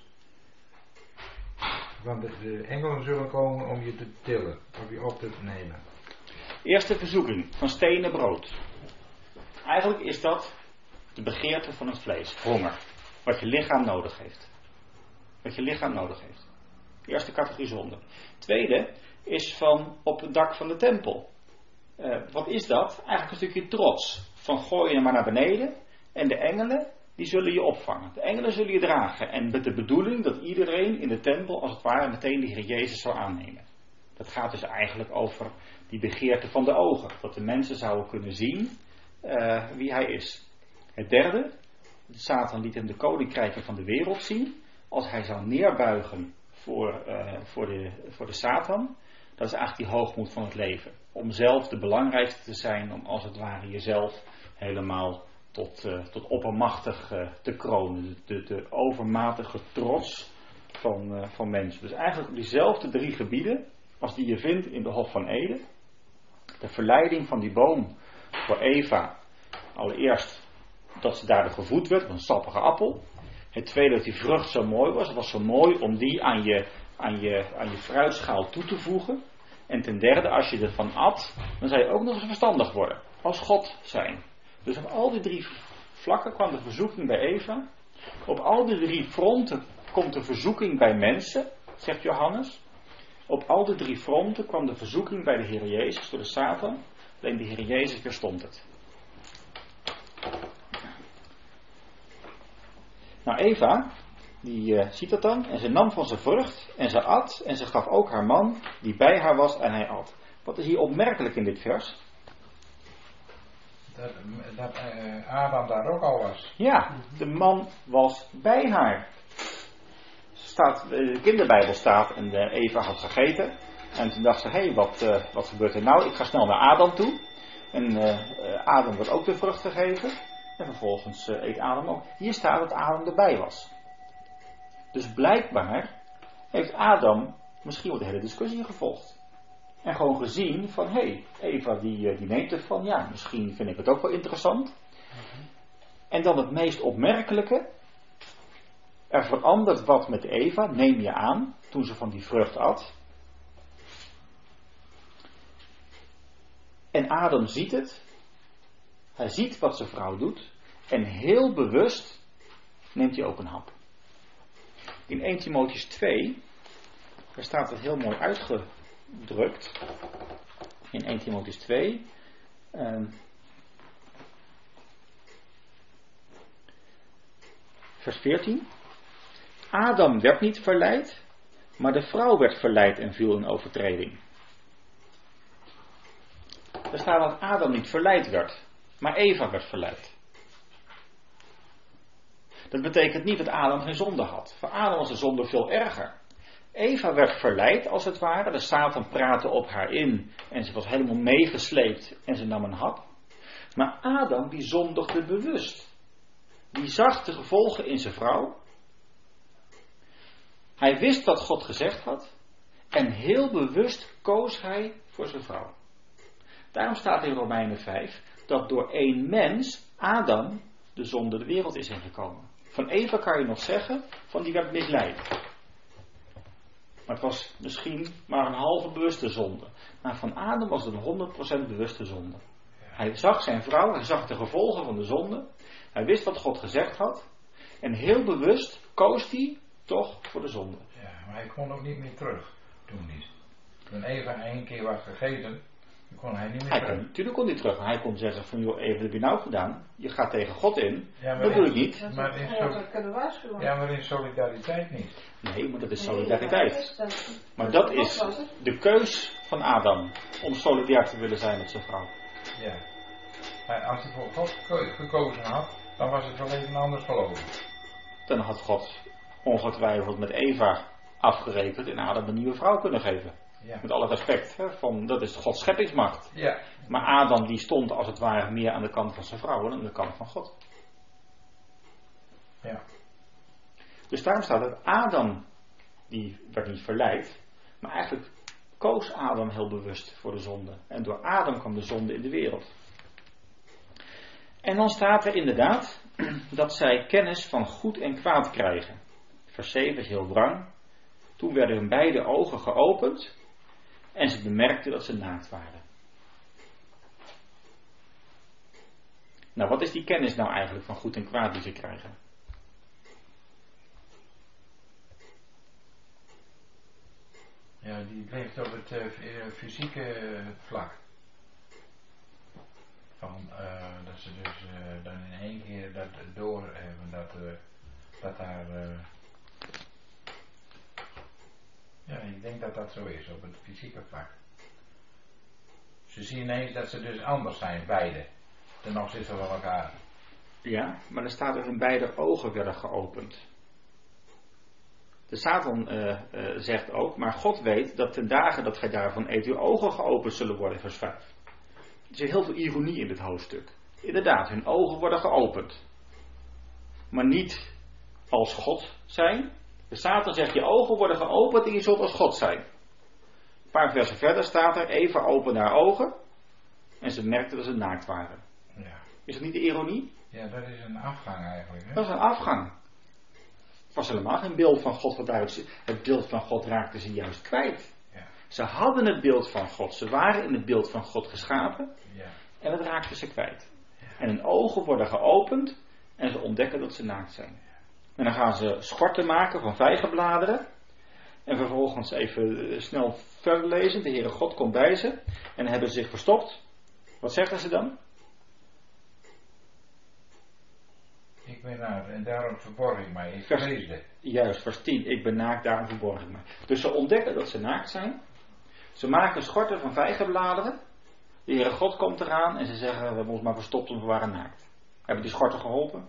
Want de engelen zullen komen om je te tillen, om je op te nemen. Eerste verzoeking van stenen brood. Eigenlijk is dat de begeerte van het vlees, honger. Wat je lichaam nodig heeft. Wat je lichaam nodig heeft. Eerste categorie zonde. Tweede is van op het dak van de tempel. Wat is dat? Eigenlijk een stukje trots. Van gooi je maar naar beneden en de engelen die zullen je opvangen. De engelen zullen je dragen. En met de bedoeling dat iedereen in de tempel als het ware meteen de Heer Jezus zou aannemen. Dat gaat dus eigenlijk over die begeerte van de ogen. Dat de mensen zouden kunnen zien wie hij is. Het derde, Satan liet hem de koninkrijken van de wereld zien. Als hij zou neerbuigen voor de Satan, dat is eigenlijk die hoogmoed van het leven. Om zelf de belangrijkste te zijn, om als het ware jezelf helemaal tot oppermachtig te kronen. De overmatige trots van mensen. Dus eigenlijk op diezelfde 3 gebieden als die je vindt in de Hof van Eden. De verleiding van die boom voor Eva. Allereerst dat ze daardoor gevoed werd, een sappige appel. Het tweede, dat die vrucht zo mooi was. Het was zo mooi om die aan je fruitschaal toe te voegen. En ten derde, als je ervan at, dan zou je ook nog eens verstandig worden. Als God zijn. Dus op al die 3 vlakken kwam de verzoeking bij Eva. Op al die 3 fronten komt de verzoeking bij mensen, zegt Johannes. Op al die 3 fronten kwam de verzoeking bij de Heer Jezus door de Satan. Alleen de Heer Jezus weerstond het. Nou, Eva, die ziet dat dan en ze nam van zijn vrucht en ze at en ze gaf ook haar man die bij haar was en hij at. Wat is hier opmerkelijk in dit vers? Dat Adam daar ook al was. Ja, de man was bij haar. De kinderbijbel staat en Eva had gegeten. En toen dacht ze, hé, wat gebeurt er nou? Ik ga snel naar Adam toe. En Adam wordt ook de vrucht gegeven. En vervolgens eet Adam ook. Hier staat dat Adam erbij was. Dus blijkbaar heeft Adam misschien wel de hele discussie gevolgd. En gewoon gezien van, hé, Eva die neemt ervan. Ja, misschien vind ik het ook wel interessant. En dan het meest opmerkelijke. Er verandert wat met Eva, neem je aan, toen ze van die vrucht at. En Adam ziet het. Hij ziet wat zijn vrouw doet. En heel bewust neemt hij ook een hap. In 1 Timotheüs 2, daar staat het heel mooi uitgedrukt. In 1 Timotheüs 2. Vers 14. Adam werd niet verleid, maar de vrouw werd verleid en viel in overtreding. Er staat dat Adam niet verleid werd, maar Eva werd verleid. Dat betekent niet dat Adam geen zonde had. Voor Adam was de zonde veel erger. Eva werd verleid als het ware. De Satan praatte op haar in en ze was helemaal meegesleept en ze nam een hap. Maar Adam die zondigde bewust. Die zag de gevolgen in zijn vrouw. Hij wist wat God gezegd had. En heel bewust koos hij voor zijn vrouw. Daarom staat in Romeinen 5 dat door 1 mens, Adam, de zonde de wereld is ingekomen. Van Eva kan je nog zeggen, van die werd misleid. Maar het was misschien maar een halve bewuste zonde. Maar van Adam was het een 100% bewuste zonde. Hij zag zijn vrouw, hij zag de gevolgen van de zonde. Hij wist wat God gezegd had. En heel bewust koos hij toch voor de zonde. Ja, maar hij kon ook niet meer terug. Toen niet. Toen Eva 1 keer was gegeten, kon hij niet meer terug. Natuurlijk kon hij terug. Maar hij kon zeggen van, joh, Eva, wat heb je nou gedaan? Je gaat tegen God in. Ja, dat doe ik niet. Maar in solidariteit niet. Nee, maar dat is solidariteit. Maar dat is de keus van Adam. Om solidair te willen zijn met zijn vrouw. Ja. Als hij voor God gekozen had, dan was het wel even anders gelopen. Dan had God ongetwijfeld met Eva afgerekend en Adam een nieuwe vrouw kunnen geven. Ja. Met alle respect, dat is Gods scheppingsmacht. Ja. Maar Adam die stond als het ware meer aan de kant van zijn vrouw dan aan de kant van God. Ja. Dus daarom staat dat Adam, die werd niet verleid, maar eigenlijk koos Adam heel bewust voor de zonde. En door Adam kwam de zonde in de wereld. En dan staat er inderdaad dat zij kennis van goed en kwaad krijgen. Vers 7 is heel wrang. Toen werden hun beide ogen geopend en ze bemerkten dat ze naakt waren. Nou, wat is die kennis nou eigenlijk van goed en kwaad die ze krijgen? Ja, die ligt op het fysieke vlak. Van, dat ze dus dan in één keer dat doorhebben, dat daar... ja, ik denk dat dat zo is, op het fysieke vlak. Ze zien ineens dat ze dus anders zijn, beide. Ten opzichte van elkaar. Ja, maar er staat dat hun beide ogen werden geopend. De Satan zegt ook, maar God weet dat ten dagen dat gij daarvan eet, uw ogen geopend zullen worden, vers 5. Er zit heel veel ironie in dit hoofdstuk. Inderdaad, hun ogen worden geopend. Maar niet als God zijn. De Satan zegt, je ogen worden geopend en je zult als God zijn. Een paar versen verder staat er, Eva opende haar ogen en ze merkte dat ze naakt waren. Ja. Is dat niet de ironie? Ja, dat is een afgang eigenlijk. Hè? Dat is een afgang. Het was helemaal geen beeld van God wat daaruit. Het beeld van God raakten ze juist kwijt. Ja. Ze hadden het beeld van God. Ze waren in het beeld van God geschapen. Ja. En dat raakten ze kwijt. En hun ogen worden geopend. En ze ontdekken dat ze naakt zijn. En dan gaan ze schorten maken van vijgenbladeren. En vervolgens even snel verder lezen. De Heere God komt bij ze. En hebben ze zich verstopt. Wat zeggen ze dan? Ik ben naakt en daarom verborg ik mij. Ik vreesde. Juist, vers 10. Ik ben naakt, daarom verborg ik mij. Dus ze ontdekken dat ze naakt zijn. Ze maken schorten van vijgenbladeren. De Heere God komt eraan en ze zeggen, we hebben ons maar verstopt want we waren naakt. Hebben die schorten geholpen?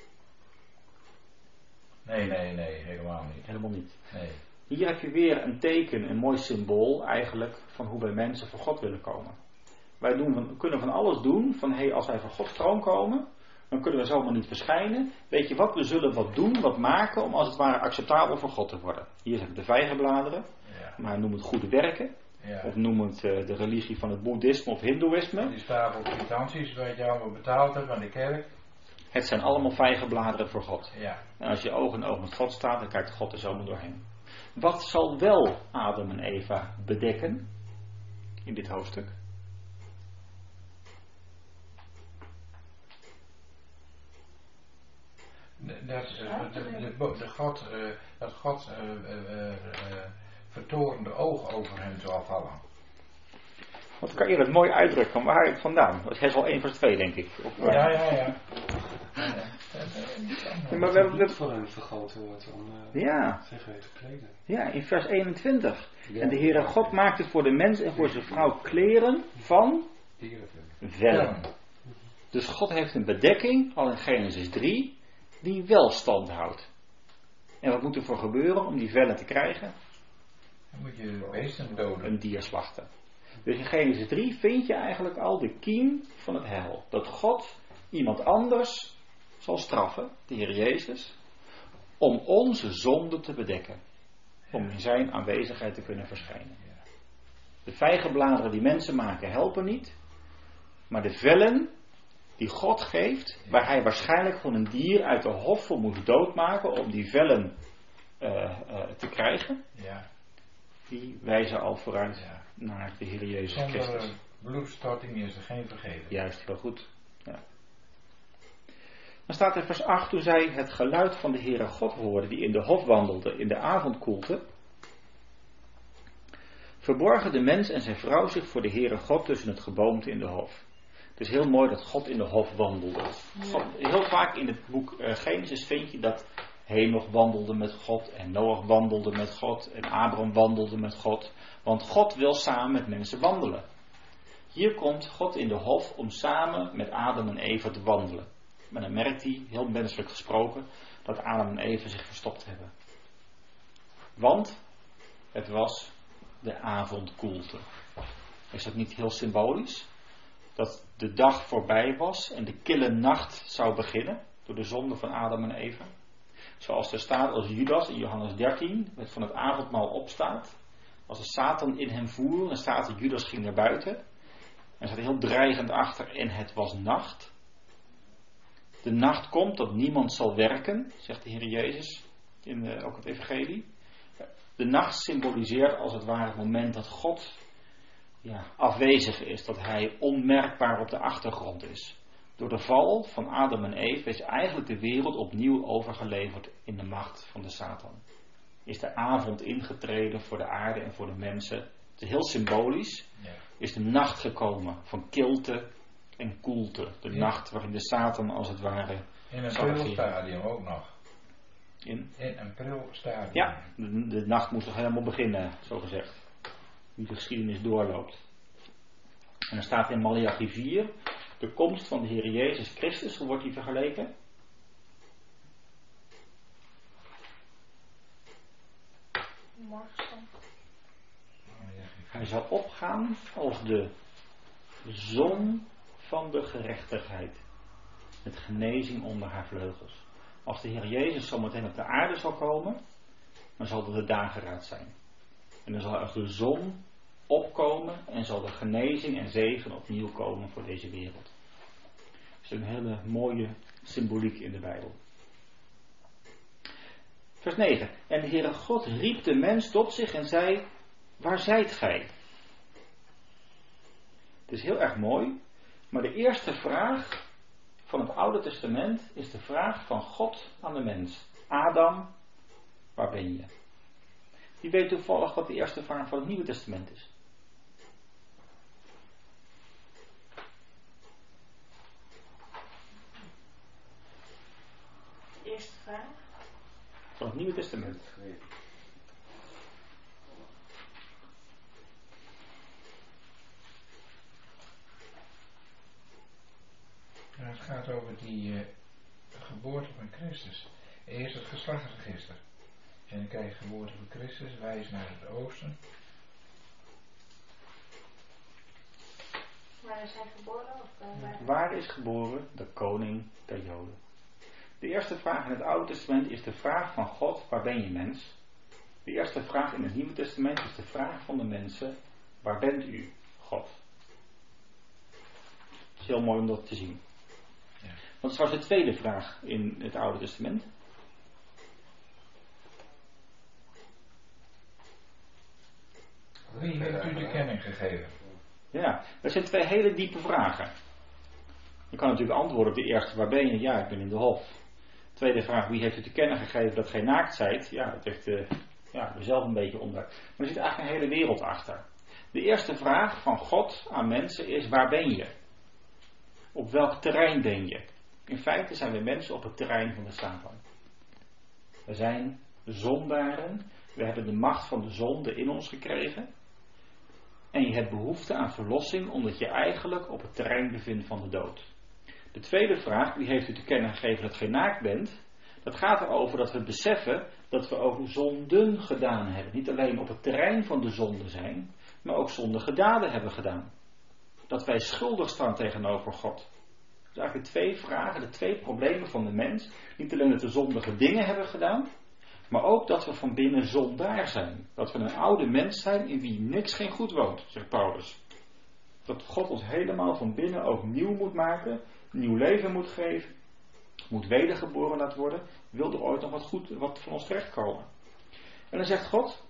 Nee, helemaal niet. Helemaal niet. Nee. Hier heb je weer een teken, een mooi symbool eigenlijk, van hoe wij mensen voor God willen komen. Wij kunnen van alles doen, van als wij voor Gods troon komen, dan kunnen we zomaar niet verschijnen. Weet je wat, we zullen wat doen, wat maken, om als het ware acceptabel voor God te worden. Hier zijn de vijgenbladeren, maar noem het goede werken. Ja. Of noem het de religie van het boeddhisme of hindoeïsme. Die stapel kwitanties wat je allemaal betaald hebt aan de kerk. Het zijn allemaal vijgenbladeren voor God. Ja. En als je oog in oog met God staat, dan kijkt God er zomaar doorheen. Wat zal wel Adam en Eva bedekken in dit hoofdstuk? Dat God vertorende oog over hen zal vallen. Wat kan je dat mooi uitdrukken? Van waar het vandaan? Dat is al 1 vers 2 denk ik. Of, Ja. Maar we hebben het voor hen vergoten wordt om zich weer te kleden. Ja, in vers 21. Ja. En de Heere God maakte voor de mens en voor zijn vrouw kleren van vellen. Dus God heeft een bedekking, al in Genesis 3, die wel stand houdt. En wat moet er voor gebeuren om die vellen te krijgen? Dan moet je beesten doden. Een dier slachten. Dus in Genesis 3 vind je eigenlijk al de kiem van het heil. Dat God iemand anders zal straffen, de Heer Jezus, om onze zonde te bedekken. Om in zijn aanwezigheid te kunnen verschijnen. De vijgenbladeren die mensen maken helpen niet. Maar de vellen die God geeft, waar hij waarschijnlijk gewoon een dier uit de hof voor moest doodmaken om die vellen te krijgen. Ja. Die wijzen al vooruit naar de Heer Jezus Christus. Zonder bloedstorting is er geen vergeving. Juist, heel goed. Ja. Dan staat er vers 8, toen zij het geluid van de Heere God hoorden die in de hof wandelde in de avondkoelte, verborgen de mens en zijn vrouw zich voor de Heere God tussen het geboomte in de hof. Het is heel mooi dat God in de hof wandelde. Heel vaak in het boek Genesis vind je dat Henoch wandelde met God en Noach wandelde met God en Abraham wandelde met God. Want God wil samen met mensen wandelen. Hier komt God in de hof om samen met Adam en Eva te wandelen. Maar dan merkt hij, heel menselijk gesproken, dat Adam en Eva zich verstopt hebben. Want het was de avondkoelte. Is dat niet heel symbolisch? Dat de dag voorbij was en de kille nacht zou beginnen door de zonde van Adam en Eva. Zoals er staat als Judas in Johannes 13 met van het avondmaal opstaat. Als de Satan in hem voer, dan staat er Judas ging naar buiten. En staat heel dreigend achter en het was nacht. De nacht komt dat niemand zal werken, zegt de Heer Jezus in ook het evangelie. De nacht symboliseert als het ware het moment dat God afwezig is, dat hij onmerkbaar op de achtergrond is. Door de val van Adam en Eva is eigenlijk de wereld opnieuw overgeleverd in de macht van de Satan. Is de avond ingetreden voor de aarde en voor de mensen. Het is heel symbolisch. Ja. Is de nacht gekomen van kilte en koelte. De nacht waarin de Satan als het ware... In een prilstadium ook nog. In een prilstadium. Ja, de nacht moest nog helemaal beginnen, zo gezegd. Die de geschiedenis doorloopt. En er staat in Maleachi 4, de komst van de Heer Jezus Christus, hoe wordt die vergeleken? Hij zal opgaan als de zon van de gerechtigheid, met genezing onder haar vleugels. Als de Heer Jezus zometeen op de aarde zal komen, dan zal het de dageraad zijn. En dan zal als de zon opkomen en zal de genezing en zegen opnieuw komen voor deze wereld. Dat is een hele mooie symboliek in de Bijbel. Vers 9. En de Heere God riep de mens tot zich en zei: waar zijt gij? Het is heel erg mooi, maar de eerste vraag van het Oude Testament is de vraag van God aan de mens. Adam, waar ben je? Wie weet toevallig wat de eerste vraag van het Nieuwe Testament is? De eerste vraag? Van het Nieuwe Testament. Het gaat over die geboorte van Christus. Eerst het geslachtsregister. En dan krijg je geboorte van Christus, wijs naar het oosten. Waar is hij geboren? Waar is geboren de koning der Joden? De eerste vraag in het Oude Testament is de vraag van God: waar ben je, mens? De eerste vraag in het Nieuwe Testament is de vraag van de mensen: waar bent u, God? Het is heel mooi om dat te zien. Ja. Wat is trouwens de tweede vraag in het Oude Testament? Wie heeft u de kenning gegeven? Ja, dat zijn twee hele diepe vragen. Je kan natuurlijk antwoorden op de eerste: waar ben je? Ja, ik ben in de hof. Tweede vraag: wie heeft u te kennen gegeven dat gij naakt zijt? Ja, dat heeft mezelf een beetje onder. Maar er zit eigenlijk een hele wereld achter. De eerste vraag van God aan mensen is: waar ben je? Op welk terrein ben je? In feite zijn we mensen op het terrein van de Satan. We zijn zondaren. We hebben de macht van de zonde in ons gekregen. En je hebt behoefte aan verlossing omdat je eigenlijk op het terrein bevindt van de dood. De tweede vraag: wie heeft u te kennen gegeven dat gij naakt bent? Dat gaat erover dat we beseffen dat we ook zonden gedaan hebben. Niet alleen op het terrein van de zonde zijn, maar ook zondige daden hebben gedaan. Dat wij schuldig staan tegenover God. Dus eigenlijk de twee vragen, de twee problemen van de mens. Niet alleen dat we zondige dingen hebben gedaan, maar ook dat we van binnen zondaar zijn. Dat we een oude mens zijn in wie niks geen goed woont, zegt Paulus. Dat God ons helemaal van binnen ook nieuw moet maken, nieuw leven moet geven, moet wedergeboren laten worden. Wil er ooit nog wat van ons terechtkomen? En dan zegt God,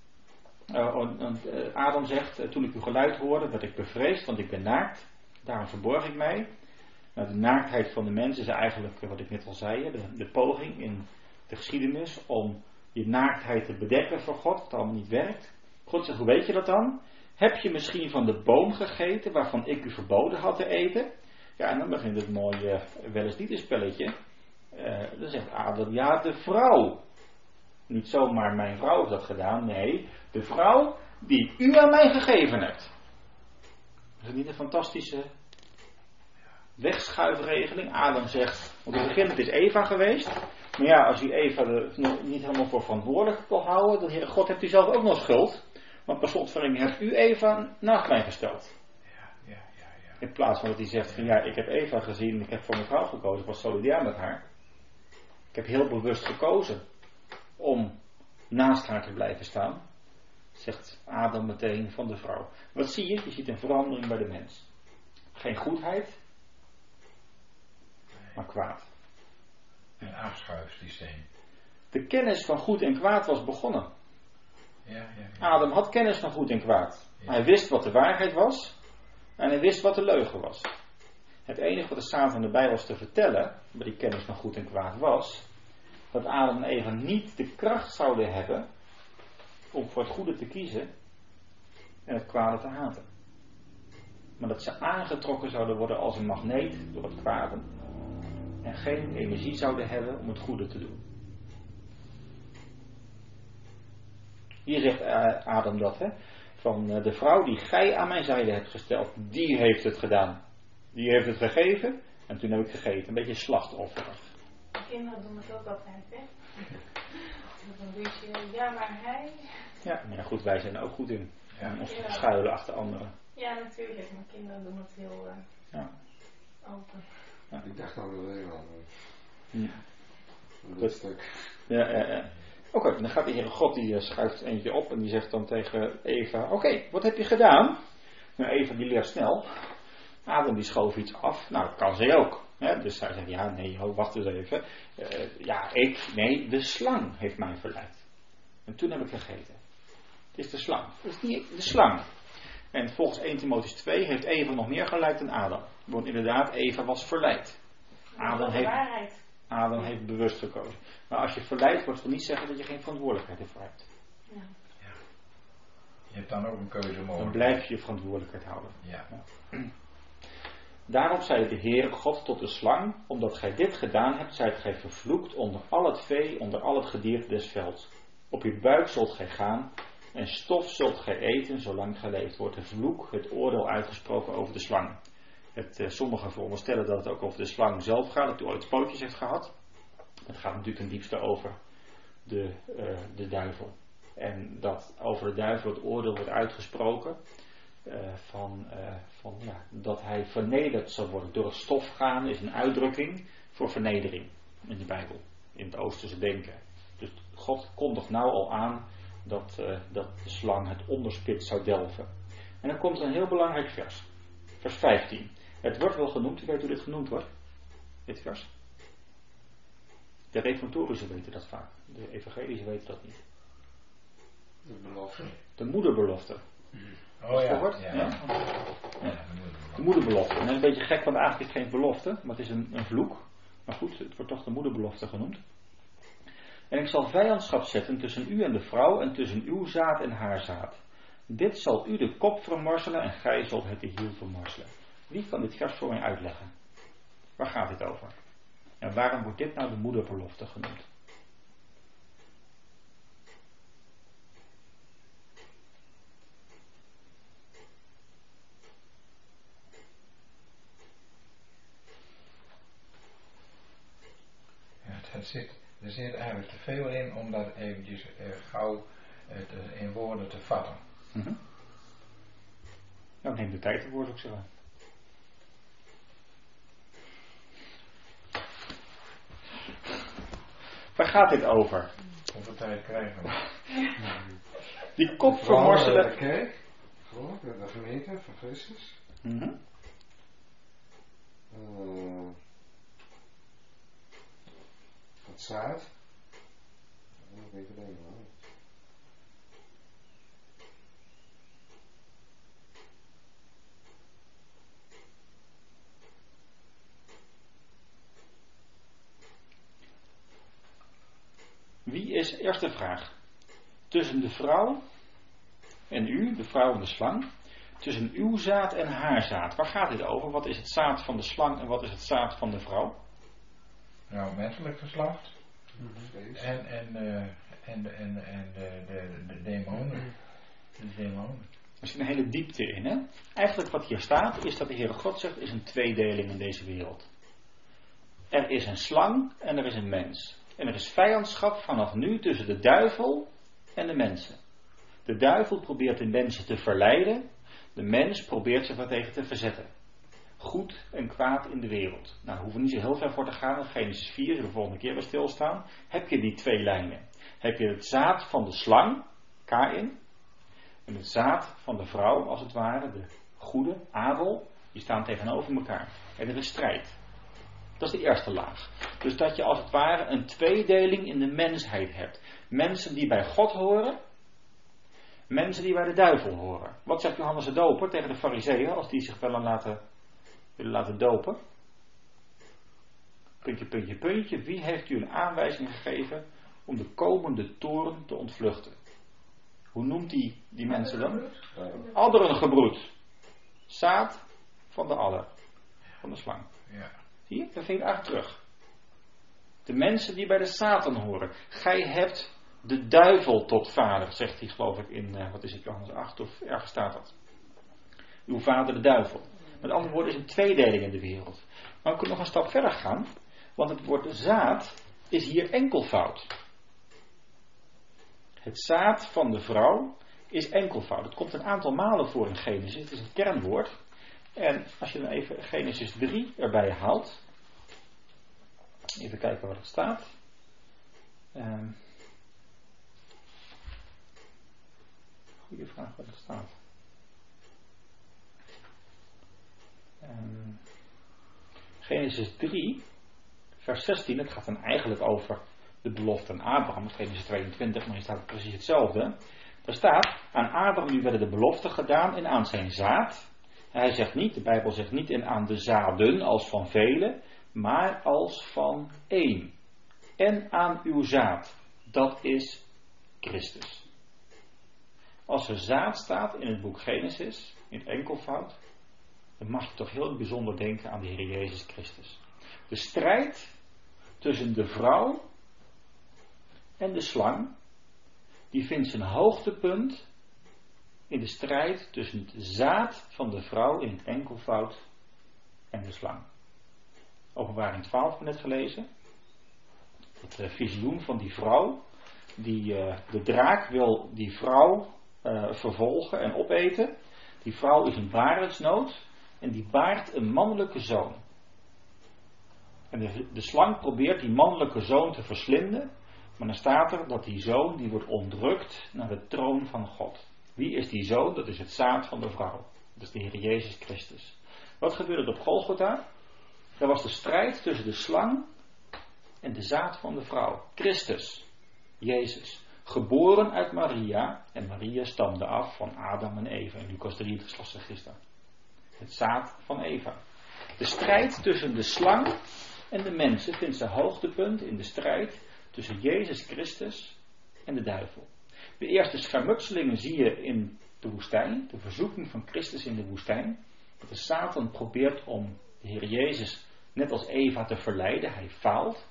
Adam zegt: toen ik uw geluid hoorde, werd ik bevreesd, want ik ben naakt. Daarom verborg ik mij. Nou, de naaktheid van de mens is eigenlijk, wat ik net al zei, de poging in de geschiedenis om je naaktheid te bedekken voor God, wat allemaal niet werkt. God zegt: hoe weet je dat dan? Heb je misschien van de boom gegeten waarvan ik u verboden had te eten? Ja, en dan begint het mooie wel eens niet een spelletje. Dan zegt Adam: ja, de vrouw. Niet zomaar mijn vrouw heeft dat gedaan, nee, de vrouw die u aan mij gegeven hebt. Is het niet een fantastische wegschuifregeling? Adam zegt, want in het begin het is Eva geweest. Maar ja, als u Eva er niet helemaal voor verantwoordelijk wil houden, dan Heere God, hebt u zelf ook nog schuld. Want per slotverrekening hebt u Eva naast mij gesteld. Ja. In plaats van dat hij zegt van ja, ik heb Eva gezien, ik heb voor mijn vrouw gekozen, ik was solidair met haar. Ik heb heel bewust gekozen om naast haar te blijven staan. Zegt Adam meteen van de vrouw. Wat zie je? Je ziet een verandering bij de mens. Geen goedheid, maar kwaad. Een afschuifsysteem. De kennis van goed en kwaad was begonnen. Ja. Adam had kennis van goed en kwaad. Ja. Hij wist wat de waarheid was en hij wist wat de leugen was. Het enige wat de Satan erbij was te vertellen, bij die kennis van goed en kwaad, was dat Adam en Eva niet de kracht zouden hebben om voor het goede te kiezen en het kwade te haten. Maar dat ze aangetrokken zouden worden als een magneet door het kwade en geen energie zouden hebben om het goede te doen. Hier zegt Adam dat, van de vrouw die gij aan mijn zijde hebt gesteld, die heeft het gedaan. Die heeft het gegeven en toen heb ik gegeten. Een beetje slachtofferig. Kinderen doen het ook altijd, hè? Dan doe je, ja, maar hij... Ja, maar ja, goed, wij zijn er ook goed in. Ja. Ons schuilen achter anderen. Ja, natuurlijk, maar kinderen doen het heel open. Ja. Ik dacht al wel heel aan Goed. dat stuk. Ja. Oké, dan gaat de Heere God, die schuift eentje op en die zegt dan tegen Eva, oké, wat heb je gedaan? Nou, Eva die leert snel. Adam die schoof iets af. Nou, dat kan zij ook. Hè? Dus zij zegt, ja, nee, wacht eens even. De slang heeft mij verleid. En toen heb ik gegeten. Het is de slang. Het is niet de slang. En volgens 1 Timotheüs 2 heeft Eva nog meer geleid dan Adam. Want inderdaad, Eva was verleid. Adam heeft bewust gekozen. Maar als je verleid wordt, wil niet zeggen dat je geen verantwoordelijkheid ervoor hebt. Ja. Je hebt dan ook een keuze mogelijk. Dan blijf je je verantwoordelijkheid houden. Ja. Daarop zei de Heere God tot de slang, omdat gij dit gedaan hebt, zijt gij vervloekt onder al het vee, onder al het gedierte des velds. Op uw buik zult gij gaan en stof zult gij eten, zolang gij leeft. Wordt de vloek, het oordeel uitgesproken over de slang. Sommigen veronderstellen dat het ook over de slang zelf gaat, dat hij ooit pootjes heeft gehad. Het gaat natuurlijk ten diepste over de duivel. En dat over de duivel het oordeel wordt uitgesproken dat hij vernederd zal worden. Door het stof gaan is een uitdrukking voor vernedering in de Bijbel, in het Oosterse denken. Dus God kondigt nou al aan dat de slang het onderspit zou delven. En dan komt er een heel belangrijk vers. Vers 15. Het wordt wel genoemd, u weet hoe dit genoemd wordt? Dit vers. De reformatorische weten dat vaak. De evangelische weten dat niet. De belofte. De moederbelofte. Oh ja. De moederbelofte. En dat is een beetje gek, want eigenlijk is het geen belofte, maar het is een vloek. Maar goed, het wordt toch de moederbelofte genoemd. En ik zal vijandschap zetten tussen u en de vrouw en tussen uw zaad en haar zaad. Dit zal u de kop vermorzelen en gij zult het de hiel vermorzelen. Wie kan dit vers voor mij uitleggen? Waar gaat dit over? En waarom wordt dit nou de moederbelofte genoemd? Er zit eigenlijk te veel in om dat eventjes gauw in woorden te vatten. Mm-hmm. Nou, neem de tijd ervoor, zou ik zeggen. Waar gaat dit over? Hoeveel tijd krijgen we? Die kop vermorzelen. De kerk, geloof ik, de gemeente van Christus. Mm-hmm. Het zaad. Ik weet het even wel. Wie is, eerste vraag, tussen de vrouw en u, de vrouw en de slang, tussen uw zaad en haar zaad, waar gaat dit over? Wat is het zaad van de slang en wat is het zaad van de vrouw? Nou, menselijk geslacht. Mm-hmm. En de demonen. De demonen. Er zit een hele diepte in. Hè? Eigenlijk wat hier staat is dat de Heere God zegt, er is een tweedeling in deze wereld. Er is een slang en er is een mens. En er is vijandschap vanaf nu tussen de duivel en de mensen. De duivel probeert de mensen te verleiden. De mens probeert zich daartegen te verzetten. Goed en kwaad in de wereld. Nou, daar hoeven we niet zo heel ver voor te gaan. In Genesis 4, zullen we de volgende keer bij stilstaan. Heb je die twee lijnen. Heb je het zaad van de slang, Kaïn. En het zaad van de vrouw, als het ware, de goede, Abel. Die staan tegenover elkaar. En er is strijd. Dat is de eerste laag. Dus dat je als het ware een tweedeling in de mensheid hebt. Mensen die bij God horen. Mensen die bij de duivel horen. Wat zegt Johannes de Doper tegen de Farizeeën als die zich willen laten dopen? Puntje, puntje, puntje. Wie heeft u een aanwijzing gegeven om de komende toorn te ontvluchten? Hoe noemt die mensen dan? Adderengebroed. Zaad van de adder. Van de slang. Ja. Zie je? Dat vind je eigenlijk terug. De mensen die bij de Satan horen. Gij hebt de duivel tot vader, zegt hij geloof ik in, Johannes 8 of ergens staat dat. Uw vader de duivel. Met andere woorden is een tweedeling in de wereld. Maar we kunnen nog een stap verder gaan. Want het woord zaad is hier enkelvoud. Het zaad van de vrouw is enkelvoud. Het komt een aantal malen voor in Genesis. Het is een kernwoord. En als je dan even Genesis 3 erbij haalt. Even kijken waar het staat. Goeie vraag waar het staat. Genesis 3, vers 16. Het gaat dan eigenlijk over de belofte aan Abraham. Genesis 22, maar hier staat precies hetzelfde. Daar staat, aan Abraham nu werden de beloften gedaan en aan zijn zaad. Hij zegt niet, de Bijbel zegt niet en aan de zaden als van velen, maar als van één. En aan uw zaad, dat is Christus. Als er zaad staat in het boek Genesis, in het enkelvoud, dan mag je toch heel bijzonder denken aan de Heer Jezus Christus. De strijd tussen de vrouw en de slang, die vindt zijn hoogtepunt in de strijd tussen het zaad van de vrouw in het enkelvoud en de slang. Openbaring 12 hebben we net gelezen. Het visioen van die vrouw. De draak wil die vrouw vervolgen en opeten. Die vrouw is in barensnood. En die baart een mannelijke zoon. En de slang probeert die mannelijke zoon te verslinden. Maar dan staat er dat die zoon die wordt ontrukt naar de troon van God. Wie is die zoon? Dat is het zaad van de vrouw. Dat is de Heer Jezus Christus. Wat gebeurde er op Golgotha? Er was de strijd tussen de slang en de zaad van de vrouw. Christus, Jezus, geboren uit Maria. En Maria stamde af van Adam en Eva. In Lucas 3, het geslachtsregister. Het zaad van Eva. De strijd tussen de slang en de mensen vindt zijn hoogtepunt in de strijd tussen Jezus Christus en de duivel. De eerste schermutselingen zie je in de woestijn. De verzoeking van Christus in de woestijn. Dat de Satan probeert om de Heer Jezus net als Eva te verleiden. Hij faalt.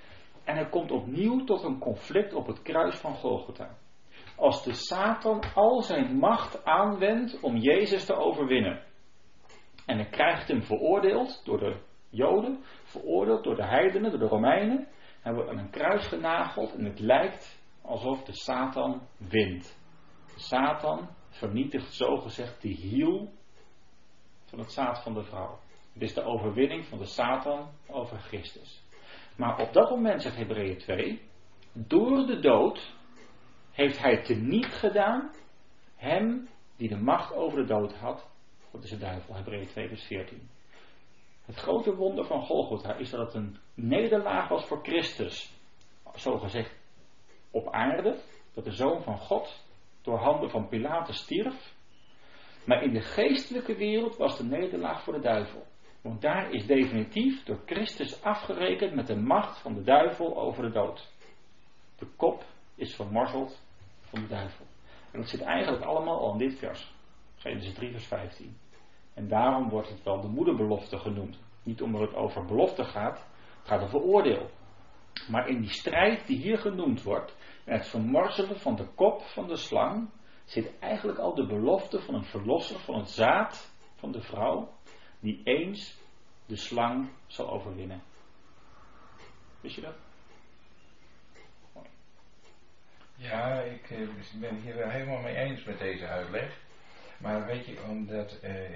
En hij komt opnieuw tot een conflict op het kruis van Golgotha. Als de Satan al zijn macht aanwendt om Jezus te overwinnen. En hij krijgt hem veroordeeld door de Joden. Veroordeeld door de heidenen, door de Romeinen. Hij wordt aan een kruis genageld en het lijkt alsof de Satan wint. De Satan vernietigt zogezegd de hiel van het zaad van de vrouw. Het is de overwinning van de Satan over Christus. Maar op dat moment, zegt Hebreeën 2, door de dood heeft hij teniet gedaan hem die de macht over de dood had. Dat is de duivel, Hebreeën 2 vers 14. Het grote wonder van Golgotha is dat het een nederlaag was voor Christus. Zogezegd op aarde, dat de Zoon van God door handen van Pilatus stierf. Maar in de geestelijke wereld was de nederlaag voor de duivel. Want daar is definitief door Christus afgerekend met de macht van de duivel over de dood. De kop is vermorzeld van de duivel. En dat zit eigenlijk allemaal al in dit vers. Genesis 3 vers 15. En daarom wordt het wel de moederbelofte genoemd. Niet omdat het over belofte gaat, het gaat over oordeel. Maar in die strijd die hier genoemd wordt, en het vermorzelen van de kop van de slang, zit eigenlijk al de belofte van een verlosser, van het zaad van de vrouw, die eens de slang zal overwinnen. Wist je dat? Ja, ik ben hier wel helemaal mee eens met deze uitleg. Maar weet je, omdat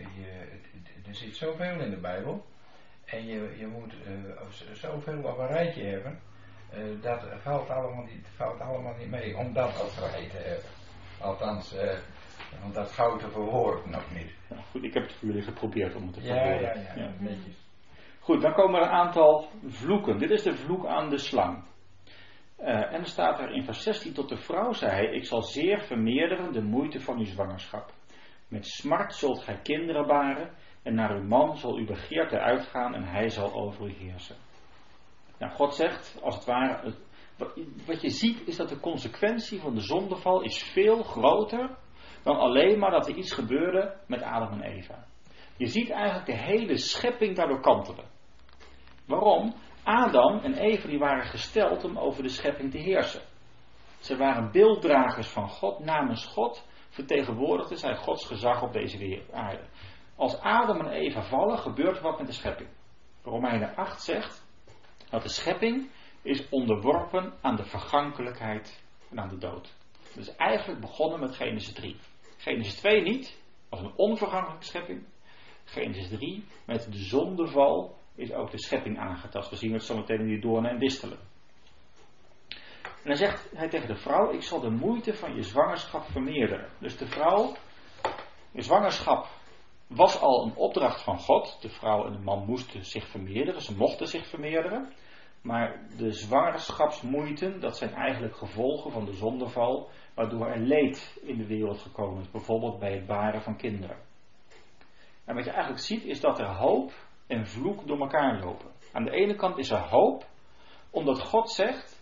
er zit zoveel in de Bijbel. En je moet zoveel op een rijtje hebben. Dat valt allemaal niet mee om dat op een rijtje te hebben. Althans, om dat gauw te verwoorden nog niet. Ja, goed, ik heb het voor jullie geprobeerd om het te verwoorden. Ja, netjes. Goed, dan komen er een aantal vloeken. Dit is de vloek aan de slang. En dan staat er in vers 16: tot de vrouw zei hij: ik zal zeer vermeerderen de moeite van uw zwangerschap. Met smart zult gij kinderen baren, en naar uw man zal uw begeerte uitgaan en hij zal over u heersen. Nou, God zegt, als het ware, wat je ziet is dat de consequentie van de zondeval is veel groter dan alleen maar dat er iets gebeurde met Adam en Eva. Je ziet eigenlijk de hele schepping daardoor kantelen. Waarom? Adam en Eva die waren gesteld om over de schepping te heersen. Ze waren beelddragers van God, namens God vertegenwoordigden zij Gods gezag op deze aarde. Als Adam en Eva vallen, gebeurt er wat met de schepping. Romeinen 8 zegt dat de schepping is onderworpen aan de vergankelijkheid en aan de dood. Dat is eigenlijk begonnen met Genesis 3. Genesis 2 niet, als een onvergankelijke schepping. Genesis 3, met de zondeval is ook de schepping aangetast. We zien het zo meteen in die doornen en distelen. En dan zegt hij tegen de vrouw: ik zal de moeite van je zwangerschap vermeerderen. Dus de vrouw, de zwangerschap was al een opdracht van God. De vrouw en de man moesten zich vermeerderen, ze mochten zich vermeerderen. Maar de zwangerschapsmoeiten, dat zijn eigenlijk gevolgen van de zondeval, waardoor er leed in de wereld gekomen is. Bijvoorbeeld bij het baren van kinderen. En wat je eigenlijk ziet is dat er hoop en vloek door elkaar lopen. Aan de ene kant is er hoop, omdat God zegt: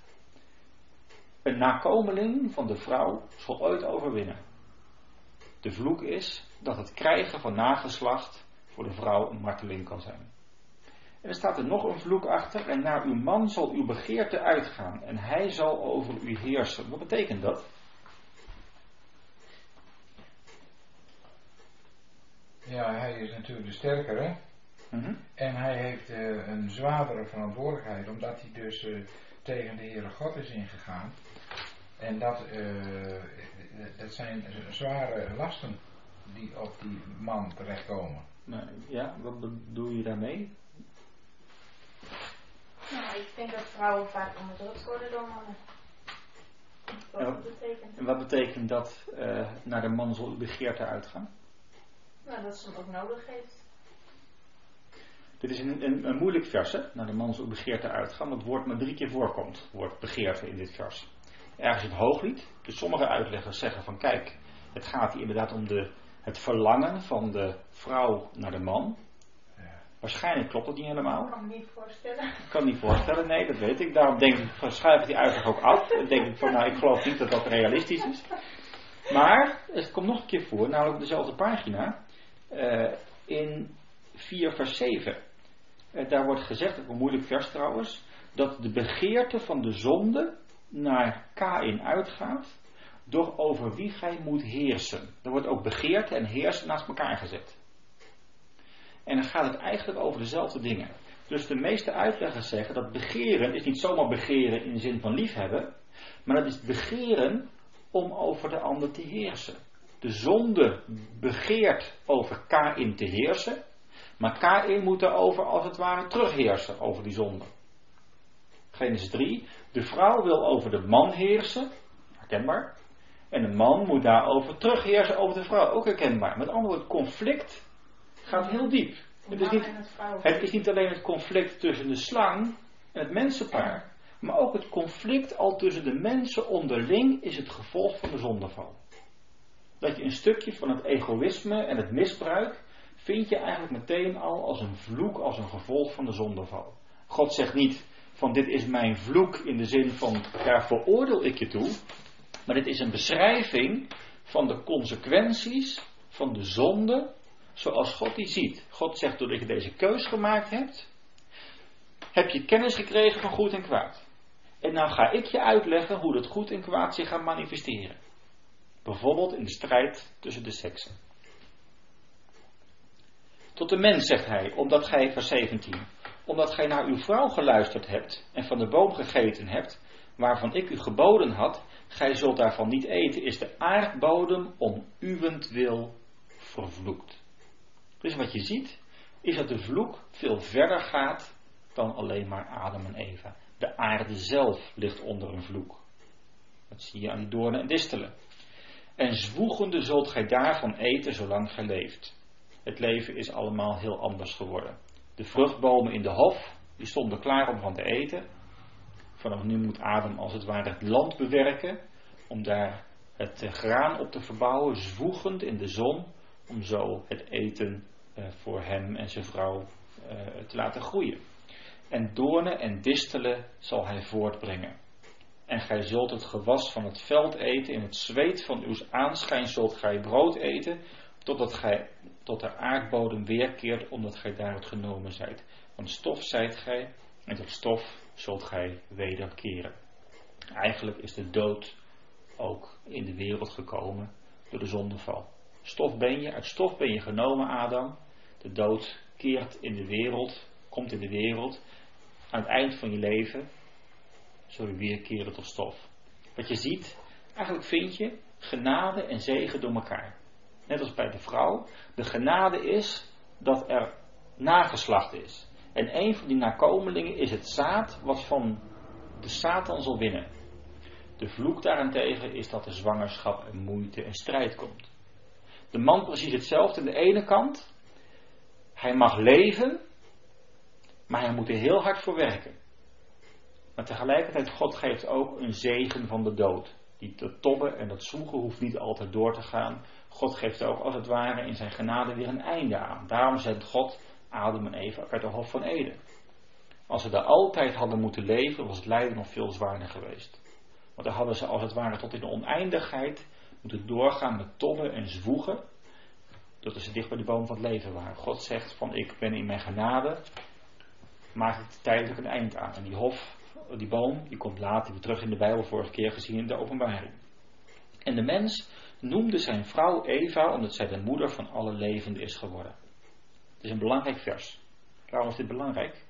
een nakomeling van de vrouw zal ooit overwinnen. De vloek is dat het krijgen van nageslacht voor de vrouw een marteling kan zijn. En er staat er nog een vloek achter: en naar uw man zal uw begeerte uitgaan en hij zal over u heersen. Wat betekent dat? Ja, hij is natuurlijk de sterkere. En hij heeft een zwaardere verantwoordelijkheid, omdat hij dus tegen de Heere God is ingegaan. En dat zijn zware lasten die op die man terechtkomen. Ja, wat bedoel je daarmee? Nou, ik denk dat vrouwen vaak onderdrukt worden door mannen. Wat betekent? En wat betekent dat naar de man zal uw begeerte uitgaan? Nou, dat ze hem ook nodig heeft. Dit is een moeilijk vers, hè? Naar de man zal uw begeerte uitgaan. Dat woord maar 3 keer voorkomt, het woord begeerte in dit vers. Ergens in het Hooglied. Dus sommige uitleggers zeggen van kijk, het gaat hier inderdaad om het verlangen van de vrouw naar de man. Ja. Waarschijnlijk klopt dat niet helemaal. Ik kan me niet voorstellen. Ik kan niet voorstellen, nee, dat weet ik. Daarom denk ik, schrijf ik die uitleg ook af. Dan denk ik van, nou, ik geloof niet dat dat realistisch is. Maar, het komt nog een keer voor, namelijk op dezelfde pagina. In 4 vers 7. Daar wordt gezegd, ook een moeilijk vers trouwens, dat de begeerte van de zonde naar Kaïn uitgaat, door over wie gij moet heersen. Er wordt ook begeerte en heersen naast elkaar gezet. En dan gaat het eigenlijk over dezelfde dingen. Dus de meeste uitleggers zeggen dat begeren is niet zomaar begeren in de zin van liefhebben, maar dat is begeren om over de ander te heersen. De zonde begeert over Kaïn te heersen, maar Kaïn moet daarover als het ware terugheersen over die zonde. Genesis 3, de vrouw wil over de man heersen, herkenbaar. En de man moet daarover terugheersen over de vrouw, ook herkenbaar. Met andere woorden, het conflict gaat heel diep. Het is niet alleen het conflict tussen de slang en het mensenpaar, maar ook het conflict al tussen de mensen onderling is het gevolg van de zondeval. Dat je een stukje van het egoïsme en het misbruik vind je eigenlijk meteen al als een vloek, als een gevolg van de zondeval. God zegt niet van dit is mijn vloek in de zin van daar veroordeel ik je toe. Maar dit is een beschrijving van de consequenties van de zonde zoals God die ziet. God zegt doordat je deze keus gemaakt hebt, heb je kennis gekregen van goed en kwaad. En nou ga ik je uitleggen hoe dat goed en kwaad zich gaat manifesteren. Bijvoorbeeld in de strijd tussen de seksen. Tot de mens zegt hij, omdat gij, vers 17, omdat gij naar uw vrouw geluisterd hebt en van de boom gegeten hebt, waarvan ik u geboden had, gij zult daarvan niet eten, is de aardbodem om uwentwil vervloekt. Dus wat je ziet, is dat de vloek veel verder gaat dan alleen maar Adam en Eva. De aarde zelf ligt onder een vloek. Dat zie je aan die doornen en distelen. En zwoegende zult gij daarvan eten zolang gij leeft. Het leven is allemaal heel anders geworden. De vruchtbomen in de hof, die stonden klaar om van te eten. Vanaf nu moet Adam als het ware het land bewerken, om daar het graan op te verbouwen, zwoegend in de zon, om zo het eten voor hem en zijn vrouw te laten groeien. En doornen en distelen zal hij voortbrengen. En gij zult het gewas van het veld eten, in het zweet van uw aanschijn zult gij brood eten, totdat gij tot de aardbodem weerkeert, omdat gij daaruit genomen zijt. Want stof zijt gij, en tot stof zult gij wederkeren. Eigenlijk is de dood ook in de wereld gekomen door de zondeval. Stof ben je, uit stof ben je genomen, Adam. De dood keert in de wereld, komt in de wereld. Aan het eind van je leven zul je weerkeren tot stof. Wat je ziet, eigenlijk vind je genade en zegen door elkaar. Net als bij de vrouw. De genade is dat er nageslacht is. En een van die nakomelingen is het zaad wat van de Satan zal winnen. De vloek daarentegen is dat er zwangerschap en moeite en strijd komt. De man precies hetzelfde. Aan de ene kant, hij mag leven, maar hij moet er heel hard voor werken. Maar tegelijkertijd, God geeft ook een zegen van de dood. Dat tobben en dat zwoegen hoeft niet altijd door te gaan. God geeft ook als het ware in zijn genade weer een einde aan. Daarom zendt God Adam en Eva uit de Hof van Eden. Als ze daar altijd hadden moeten leven, was het lijden nog veel zwaarder geweest. Want dan hadden ze als het ware tot in de oneindigheid moeten doorgaan met tobben en zwoegen, tot ze dicht bij de boom van het leven waren. God zegt van, ik ben in mijn genade, maak het tijdelijk een eind aan. En die boom, die komt later weer terug in de Bijbel, vorige keer gezien in de Openbaring. En de mens noemde zijn vrouw Eva, omdat zij de moeder van alle levenden is geworden. Het is een belangrijk vers. Waarom is dit belangrijk?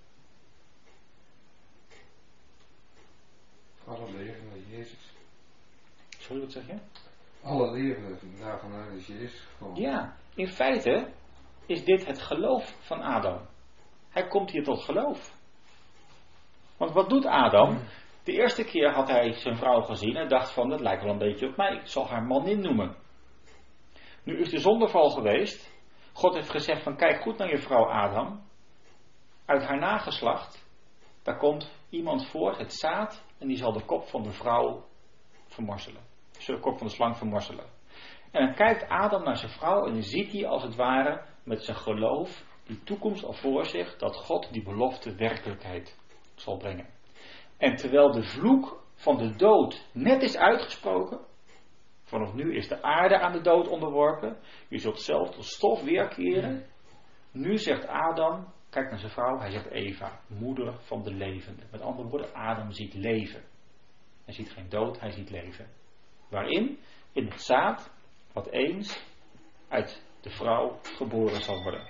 Alle levenden Jezus. Sorry, wat zeg je? Alle levenden daarvan is Jezus gekomen. Ja, in feite is dit het geloof van Adam. Hij komt hier tot geloof. Want wat doet Adam? De eerste keer had hij zijn vrouw gezien en dacht van, dat lijkt wel een beetje op mij. Ik zal haar manin noemen. Nu is de zondeval geweest. God heeft gezegd van, kijk goed naar je vrouw Adam. Uit haar nageslacht, daar komt iemand voor, het zaad, en die zal de kop van de vrouw vermorzelen. De kop van de slang vermorzelen. En dan kijkt Adam naar zijn vrouw en dan ziet hij als het ware met zijn geloof die toekomst al voor zich, dat God die belofte werkelijkheid zal brengen. En terwijl de vloek van de dood net is uitgesproken, vanaf nu is de aarde aan de dood onderworpen, je zult zelf tot stof weerkeren. Nu zegt Adam, kijk naar zijn vrouw, hij zegt Eva, moeder van de levenden. Met andere woorden, Adam ziet leven. Hij ziet geen dood, hij ziet leven. Waarin? In het zaad, wat eens uit de vrouw geboren zal worden.